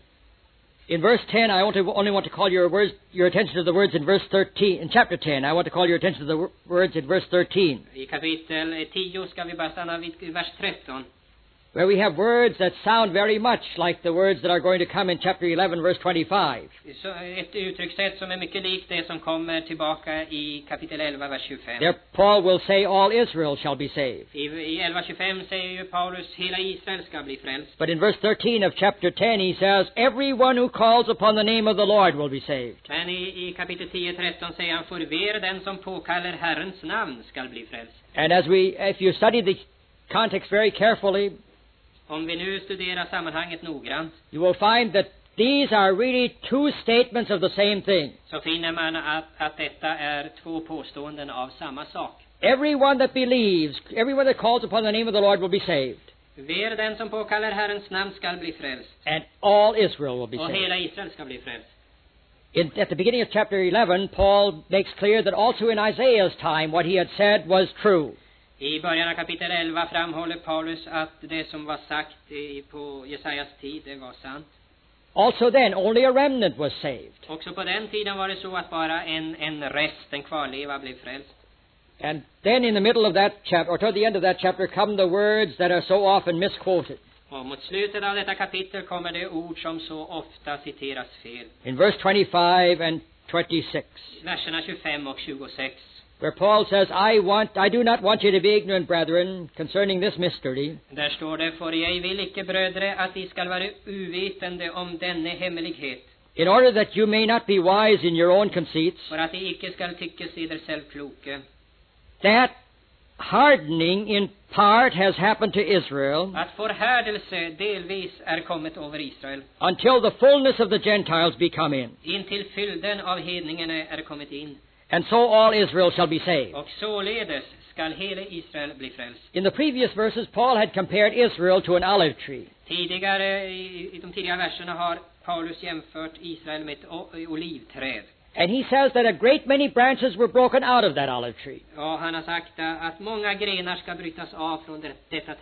In verse ten, I only, only want to call your words, your attention to the words in verse thirteen. In chapter ten, I want to call your attention to the w- words in verse thirteen, I kapitel tio ska vi bara stanna vid vers tretton. where we have words that sound very much like the words that are going to come in chapter eleven, verse twenty-five. Så ett uttryckssätt som är mycket likt det som kommer tillbaka i kapitel elva, vers tjugofem. There, Paul will say, all Israel shall be saved. I, i elva tjugofem säger ju Paulus, hela Israel ska bli frälst. But in verse thirteen of chapter ten, he says, everyone who calls upon the name of the Lord will be saved. Men i, i kapitel tio tretton säger han, förver den som påkallar Herrens namn skall bli frälst. And as we, if you study the context very carefully, Om vi nu studerar sammanhanget noggrant, you will find that these are really two statements of the same thing. så finner man att, att detta är två påståenden av samma sak. Everyone that believes, everyone that calls upon the name of the Lord will be saved. Ver den som påkallar Herrens namn skall bli frälst. And all Israel will be Och saved. hela Israel ska bli frälst. In, at the beginning of chapter eleven, Paul makes clear that also in Isaiah's time, what he had said was true. I början av kapitel elva framhåller Paulus att det som var sagt i, på Jesajas tid, det var sant. Also then, only a remnant was saved. Också på den tiden var det så att bara en, en rest, en kvarleva, blev frälst. And then in the middle of that chapter, or toward the end of that chapter, come the words that are so often misquoted. Och mot slutet av detta kapitel kommer det ord som så ofta citeras fel. In verse twenty-five and twenty-six, Verserna tjugofem och tjugosex. where Paul says, I want, I do not want you to be ignorant, brethren, concerning this mystery, Där står det, för jag vill icke brödre att de skall vara uvetande om denne hemmelighet, in order that you may not be wise in your own conceits, för att de icke skall tycka sig själv kloke. that hardening in part has happened to Israel Att förhärdelse delvis är kommit över Israel, until the fullness of the Gentiles be come in. intill fylden av hedningarna är kommit in. And so all Israel shall be saved. Och således skall hela Israel bli frälst. In the previous verses, Paul had compared Israel to an olive tree. Tidigare, i, i de tidigare verserna har Paulus jämfört Israel med ett o- olivträd. And he says that a great many branches were broken out of that olive tree. Och han har sagt att många grenar ska brytas av från det, detta träd.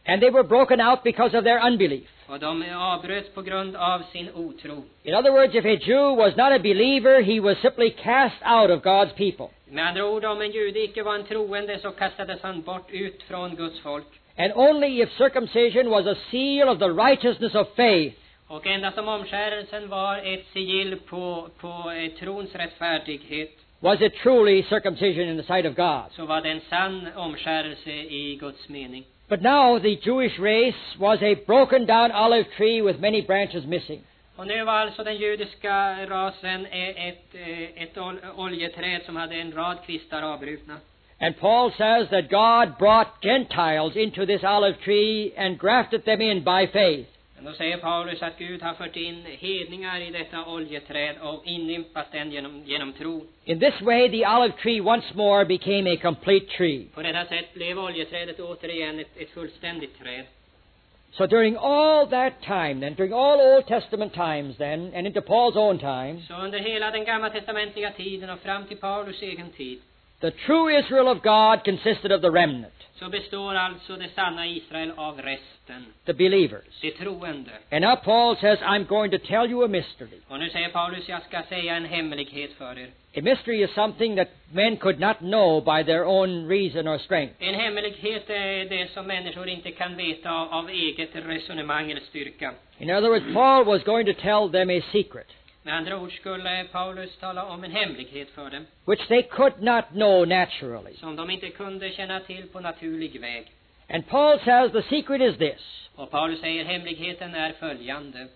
And they were broken out because of their unbelief. Och de avbröts på grund av sin otro. In other words, if a Jew was not a believer, he was simply cast out of God's people. Med andra ord, om en jude icke var en troende så kastades han bort ut från Guds folk. And only if circumcision was a seal of the righteousness of faith, Och endast om omskärelsen var ett sigill på, på eh, trons rättfärdighet, was it truly circumcision in the sight of God. så var det en sann omskärelse i Guds mening. But now the Jewish race was a broken down olive tree with many branches missing. Och nu var alltså den judiska rasen ett, ett oljeträd som hade en rad kvistar avbrutna. And Paul says that God brought Gentiles into this olive tree and grafted them in by faith. Men då säger Paulus att Gud har fört in hedningar i detta oljeträd och inympat den genom, genom tro. In this way the olive tree once more became a complete tree. På detta sätt blev oljeträdet återigen ett, ett fullständigt träd. So during all that time then, during all Old Testament times then, and into Paul's own time, Så under hela den gamla testamentliga tiden och fram till Paulus egen tid, the true Israel of God consisted of the remnant, så består alltså det sanna Israel av resten, the believers. det troende. And now Paul says, I'm going to tell you a mystery. Och nu säger Paulus, jag ska säga en hemlighet för er. A mystery is something that men could not know by their own reason or strength. En hemlighet är det som människor inte kan veta av, av eget resonemang eller styrka. In other words, Paul was going to tell them a secret, Med andra ord skulle Paulus tala om en hemlighet för dem, which they could not know naturally. som de inte kunde känna till på naturlig väg. And Paul says the secret is this: Och Paulus säger hemligheten är följande.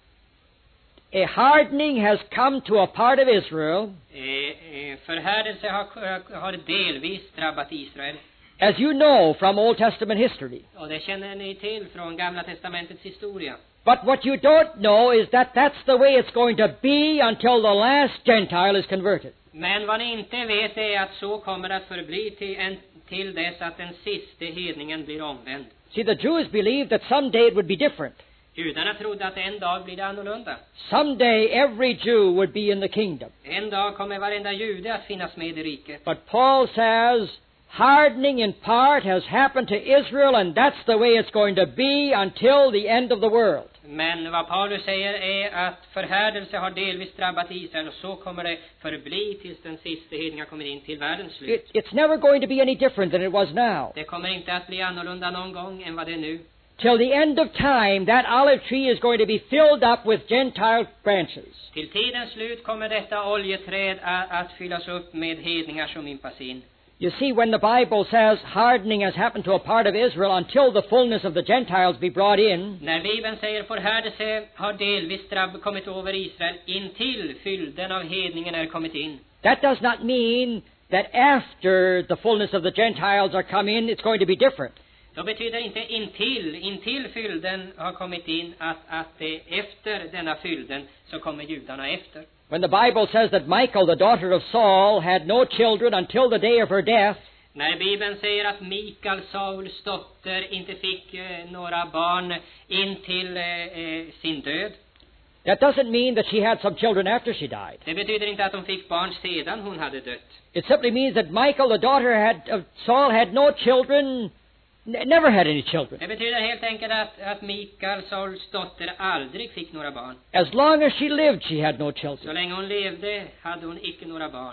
a hardening has come to a part of Israel, Eh, eh, förhärdelse har, har delvis drabbat Israel. as you know from Old Testament history. Och det känner ni till från Gamla testamentets historia. But what you don't know is that that's the way it's going to be until the last Gentile is converted. Men vad ni inte vet är att så kommer att förbli till, en, till dess att den sista hedningen blir omvänd. See, the Jews believed that someday it would be different. Judarna trodde att en dag blir det annorlunda. Someday every Jew would be in the kingdom. En dag kommer varenda jude att finnas med i riket. But Paul says hardening in part has happened to Israel, and that's the way it's going to be until the end of the world. Men vad Paulus säger är att förhärdelse har delvis drabbat Israel, och så kommer det förbli tills den sista hedningen kommer in till världens slut. It, it's never going to be any different than it was now. Det kommer inte att bli annorlunda någon gång än vad det är nu. Till the end of time, that olive tree is going to be filled up with Gentile branches. Till tidens slut kommer detta oljeträd att, att fyllas upp med hedningar som impas in. You see, when the Bible says hardening has happened to a part of Israel until the fullness of the Gentiles be brought in, När Bibeln säger förhärdelse har delvis drabb kommit över Israel intill fylden av hedningen är kommit in. that does not mean that after the fullness of the Gentiles are come in, it's going to be different. Då betyder inte intill, intill fylden har kommit in att, att det efter denna fylden så kommer judarna efter. When the Bible says that Michal, the daughter of Saul, had no children until the day of her death, När Bibeln säger att Mikael, Sauls dotter, inte fick eh, några barn in till eh, eh, sin död, that doesn't mean that she had some children after she died. det betyder inte att hon fick barn sedan hon hade dött. It simply means that Michal, the daughter had, of Saul, had no children, n- never had any children. Det betyder helt enkelt att, att Mikael, Sauls dotter, aldrig fick några barn. As long as she lived, she had no Så children. länge hon levde hade hon icke några barn.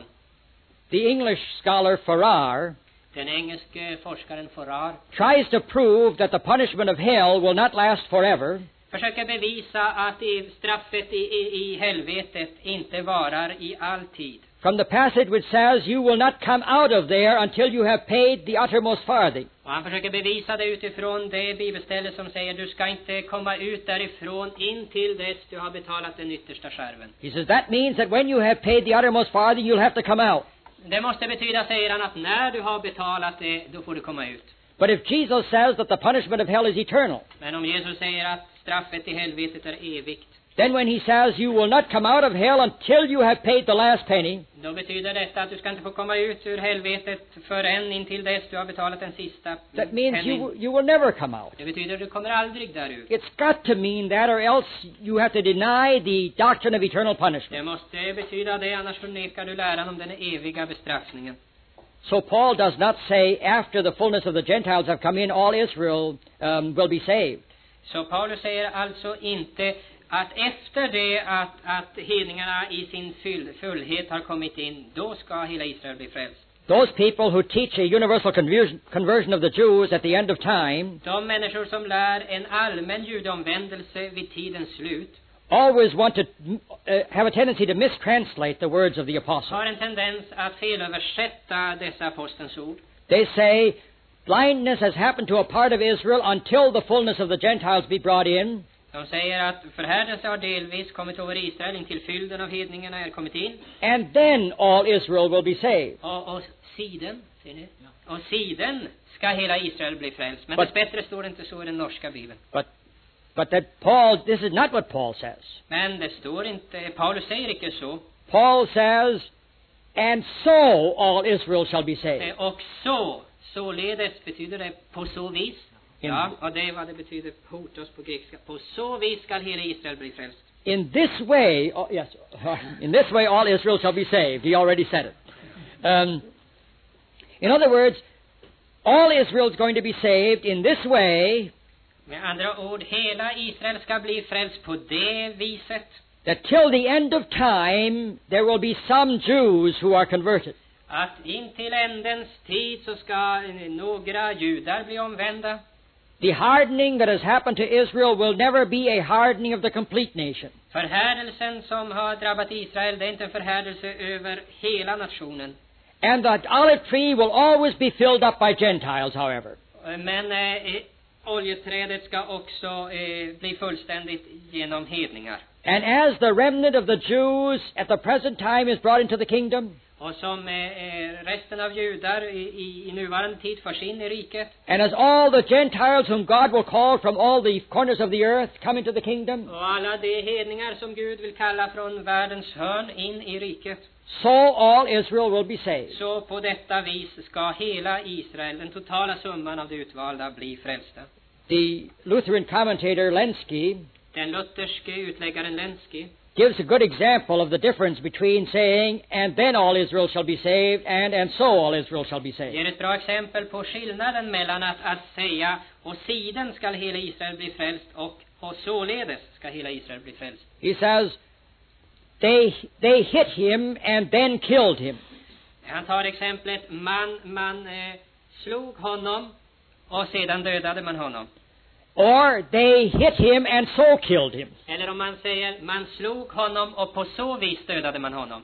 The English scholar Farrar Den engelske forskaren Farrar tries to prove that the punishment of hell will not last forever, försöker bevisa att i straffet i, i, i helvetet inte varar i all tid. from the passage which says, you will not come out of there until you have paid the uttermost farthing. Och han försöker bevisa det utifrån det bibelställe som säger du ska inte komma ut därifrån in till dess du har betalat den yttersta skärven. He says that means that when you have paid the uttermost farthing, you'll have to come out. Det måste betyda, säger han, att när du har betalat det, då får du komma ut. But if Jesus says that the punishment of hell is eternal, Men om Jesus säger att straffet i helvetet är evigt, then when he says you will not come out of hell until you have paid the last penny, då betyder detta att du ska inte få komma ut ur helvetet förrän in till dess du har betalat den sista that means penning. you, you will never come out. Det betyder att du kommer aldrig där ut. It's got to mean that, or else you have to deny the doctrine of eternal punishment. Det måste betyda det, annars förnekar du läran om den eviga bestraffningen. So Paul does not say after the fullness of the Gentiles have come in, all Israel um, will be saved. Så Paulus säger alltså inte att efter det att, att hedningarna i sin full, fullhet har kommit in, då ska hela Israel bli frälst. Those people who teach a universal conversion, conversion of the Jews at the end of time, De människor som lär en allmän judeomvändelse vid tidens slut always want to uh, have a tendency to mistranslate the words of the apostle. har en tendens att felöversätta dessa apostelns ord. They say blindness has happened to a part of Israel until the fullness of the Gentiles be brought in. De säger att förhärdelse har delvis kommit över Israel intill fylden av hedningarna är kommit in. And then all Israel will be saved. Och, och siden, ser ni? Och siden ska hela Israel bli frälst. Men But- dessbättre står det inte så i den norska bibeln. But but that Paul, this is not what Paul says. Men det står inte, Paulus säger inte så. Paul says, and so all Israel shall be saved. Eh, Och så, således betyder det på så vis. Ja, och det är vad det betyder hotos på grekiska. På så vis ska hela Israel bli frälst. In this way, oh, yes, in this way all Israel shall be saved. He already said it. Um, in other words, all Israel is going to be saved in this way, Med andra ord, hela Israel ska bli frälst på det viset. that till the end of time there will be some Jews who are converted. Att in till ändens tid så ska eh, några judar bli omvända. The hardening that has happened to Israel will never be a hardening of the complete nation. Förhärdelsen som har drabbat Israel, det är inte en förhärdelse över hela nationen. And the olive tree will always be filled up by Gentiles, however. Eh, Men eh, eh, oljeträdet ska också eh, bli fullständigt genom hedningar. And as the remnant of the Jews at the present time is brought into the kingdom, Och som eh, eh, resten av judar i, i, i nuvarande tid förs in i riket. and as all the Gentiles whom God will call from all the corners of the earth come into the kingdom, Och alla de hedningar som Gud vill kalla från världens hörn in i riket. so all Israel will be saved. Så på detta vis ska hela Israel, den totala summan av de utvalda, bli frälsta. The Lutheran commentator Lenski Den lutherske utläggaren Lenski gives a good example of the difference between saying, and then all Israel shall be saved, and and so all Israel shall be saved. ger ett bra exempel på skillnaden mellan att, att säga och siden ska hela Israel bli frälst och, och således ska hela Israel bli frälst. He says, they, they hit him and then killed him. Han tar exemplet, man, man eh, slog honom och sedan dödade man honom. Or they hit him and so killed him. Eller om man säger, man slog honom och på så vis dödade man honom.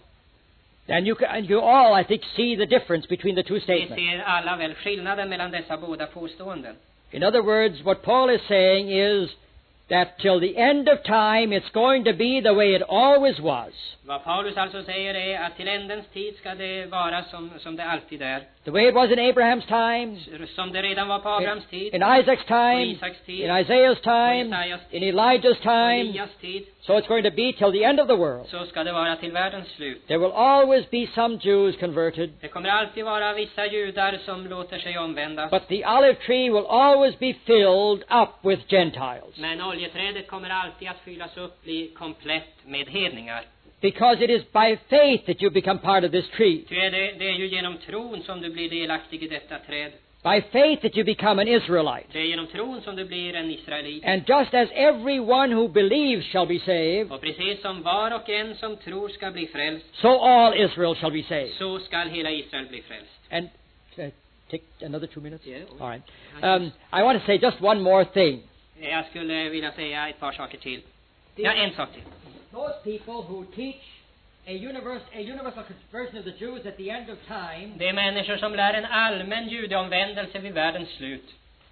And you, can, you all, I think, see the difference between the two Vi statements. ser alla väl skillnaden mellan dessa båda påståenden. In other words, what Paul is saying is that till the end of time it's going to be the way it always was. Vad Paulus alltså säger är att till ändens tid ska det vara som, som det alltid är. The way it was in Abraham's time, Som det redan var på Abrahams tid, in Isaac's på time, Isaks tid, in Isaiah's på time, Jesajas in tid, Elijah's på time. Elias tid. So it's going to be till the end of the world. Så ska det vara till världens slut. There will always be some Jews converted, Det kommer alltid vara vissa judar som låter sig omvända. but the olive tree will always be filled up with Gentiles. Men oljeträdet kommer alltid att fyllas upp, bli komplett med hedningar. Because it is by faith that you become part of this tree. Ty är det, det är ju genom tron som du blir delaktig i detta träd. By faith that you become an Israelite. Det är genom tron som du blir en israelit. And just as everyone who believes shall be saved, Och precis som var och en som tror ska bli frälst, so all Israel shall be saved. så ska hela Israel bli frälst. And uh, take another two minutes? Yeah. All right. Um, I want to say just one more thing. Jag skulle vilja säga ett par saker till. Ja, en sak till. Those people who teach a, universe, a universal conversion of the Jews at the end of time Det är människor som lär en allmän judeomvändelse vid världens slut.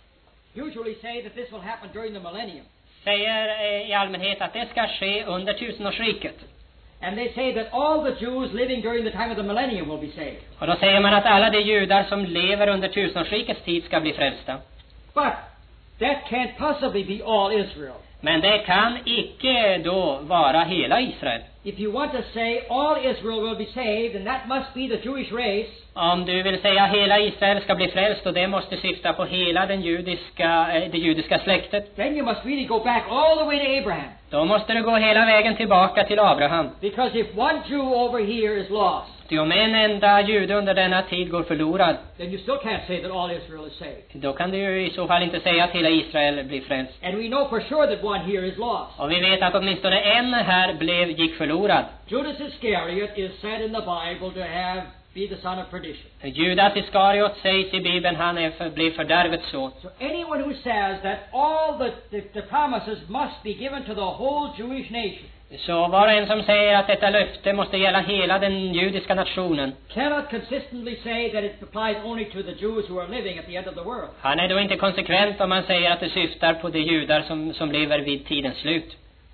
usually say that this will happen during the millennium. Säger eh, i allmänhet att det ska ske under tusenårsriket. And they say that all the Jews living during the time of the millennium will be saved. Och då säger man att alla de judar som lever under tusenårsrikets tid ska bli frälsta. But that can't possibly be all Israel. Men det kan icke då vara hela Israel. If you want to say all Israel will be saved, then that must be the Jewish race. Om du vill säga hela Israel ska bli frälst, och det måste syfta på hela den judiska, det judiska släktet. Then you must really go back all the way to Abraham. Då måste du gå hela vägen tillbaka till Abraham. Because if one Jew over here is lost, Ty om en enda jude under denna tid går förlorad, then you still can't say that all Israel is saved. då kan du ju i så fall inte säga att hela Israel blir frälst. And we know for sure that one here is lost. Och vi vet att åtminstone en här blev, gick förlorad. Judas Iscariot is said in the Bible to have be the son of perdition. Judas Iskariot sägs i Bibeln, han är för, blir fördärvets son. So anyone who says that all the, the, the promises must be given to the whole Jewish nation, Så var och en som säger att detta löfte måste gälla hela den judiska nationen, cannot consistently say that it applies only to the Jews who are living at the end of the world. han är då inte konsekvent om man säger att det syftar på de judar som, som lever vid tidens slut.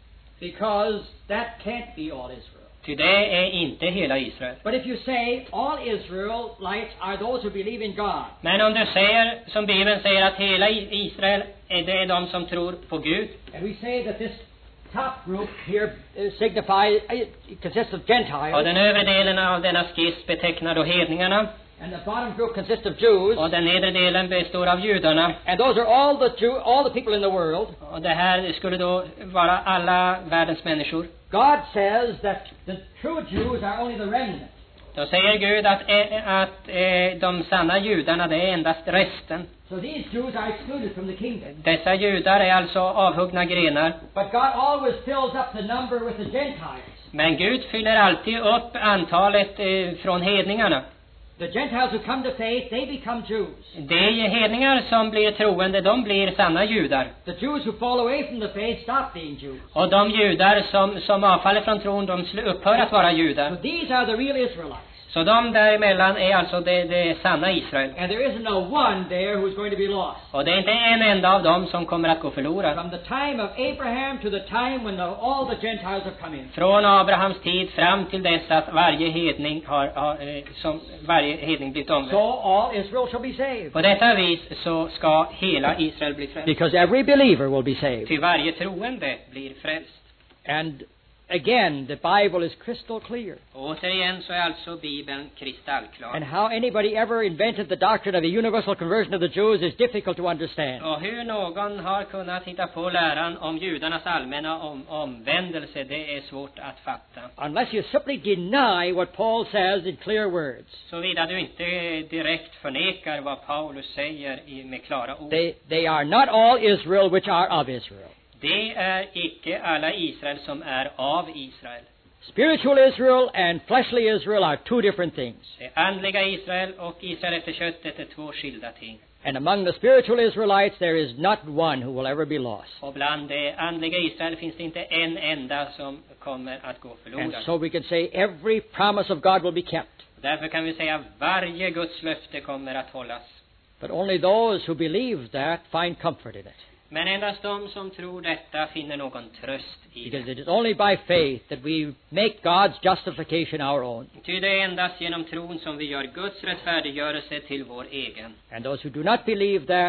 Because that can't be all Israel. Ty det är inte hela Israel. But if you say all Israelites are those who believe in God, Men om du säger, som Bibeln säger, att hela Israel är det är de som tror på Gud, and we say that this top group here uh, signifies, uh, consists of Gentiles, och den övre delen av denna skiss betecknar då hedningarna, and the bottom group consists of Jews, och den nedre delen består av judarna, and those are all the Jew, all the people in the world. och det här skulle då vara alla världens människor. God says that the true Jews are only the remnant. Då säger Gud att, eh, att eh, de sanna judarna, det är endast resten. So these Jews are excluded from the kingdom. Dessa judar är alltså avhuggna grenar. But God always fills up the number with the Gentiles. Men Gud fyller alltid upp antalet eh, från hedningarna. The Gentiles who come to faith, they become Jews. De hedningar som blir troende, de blir sanna judar. The Jews who fall away from the faith stop being Jews. Och de judar som, som avfaller från tron, de sl- upphör att vara judar. So these are the real Israelites. Så de däremellan är alltså det, det sanna Israel. And there isn't no one there who's going to be lost. Och det är inte en enda av dem som kommer att gå förlorad. From the time of Abraham to the time when the, all the Gentiles have come in. Från Abrahams tid fram till dess att varje hedning har, har eh, som varje hedning blivit So omvänd. all Israel shall be saved. På detta vis så ska hela Israel bli frälst. Because every believer will be saved. Till varje troende blir frälst. And again, the Bible is crystal clear. Återigen så är alltså Bibeln kristallklar. And how anybody ever invented the doctrine of the universal conversion of the Jews is difficult to understand. Och hur någon har kunnat hitta på läran om judarnas allmänna om, omvändelse, det är svårt att fatta. Unless you simply deny what Paul says in clear words. Såvida du inte direkt förnekar vad Paulus säger i, med klara ord. They, they are not all Israel which are of Israel. Det är icke alla Israel som är av Israel. Spiritual Israel and fleshly Israel are two different things. Det andliga Israel och Israel efter köttet är två skilda ting. And among the spiritual Israelites there is not one who will ever be lost. Och bland det andliga Israel finns det inte en enda som kommer att gå And förlorad. so we can say every promise of God will be kept. Därför kan vi säga att varje Guds löfte kommer att hållas. But only those who believe that find comfort in it. Men endast de som tror detta finner någon tröst i Because det. it is only by faith that we make God's justification our own. Ty det är endast genom tron som vi gör Guds rättfärdiggörelse till vår egen. And those who do not believe that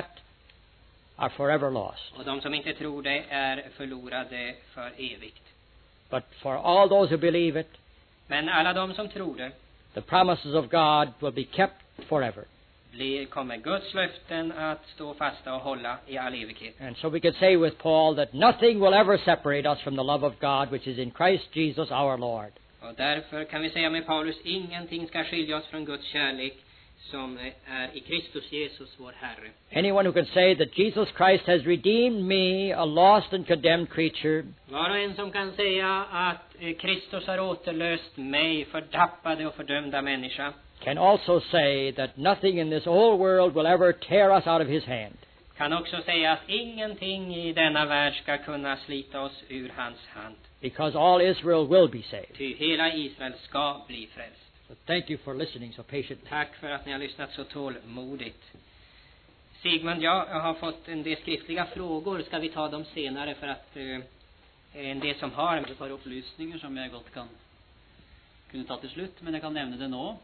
are forever lost. Och de som inte tror det är förlorade för evigt. But for all those who believe it, Men alla de som tror det, the promises of God will be kept forever. blir, kommer Guds löften att stå fasta och hålla i all evighet. And so we could say with Paul that nothing will ever separate us from the love of God which is in Christ Jesus our Lord. Och därför kan vi säga med Paulus, ingenting ska skilja oss från Guds kärlek som är i Kristus Jesus vår Herre. Anyone who can say that Jesus Christ has redeemed me, a lost and condemned creature, Var och en som kan säga att eh, Kristus har återlöst mig, förtappade och fördömda människa, can also say that nothing in this old world will ever tear us out of his hand. kan också säga att ingenting i denna värld ska kunna slita oss ur hans hand. Because all Israel will be saved. Ty hela Israel ska bli frälst. So thank you for listening so patiently. Tack för att ni har lyssnat så tålmodigt. Sigmund, jag har fått en del skriftliga frågor. Ska vi ta dem senare för att eh, en del som har ett par upplysningar som jag gott kan kunna ta till slut, men jag kan nämna det nu.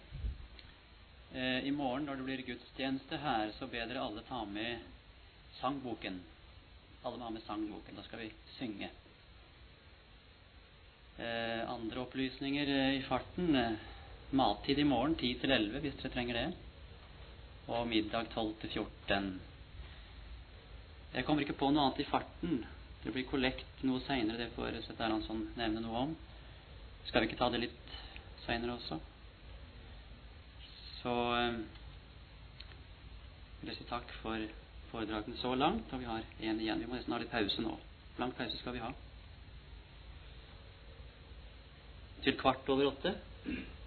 Eh, imorgon när det blir gudstjänste här så ber dere alla ta med sangboken. Alla må ha med sangboken, då ska vi synge. Eh, andre opplysninger eh, i farten. Eh, mattid i morgen ti til elleve hvis dere trenger det. Og middag tolv til fjorten. Jeg kommer ikke på noe annet i farten. Det blir kollekt noe senere, det får Seth Erlandsson nevne noe om. Skal vi ikke ta det litt senere også? Så eh, vil jeg si takk for foredragene så langt, og vi har en igjen. Vi må nesten ha litt pause nå. Hvor lang pause skal vi ha? Til kvart over åtte.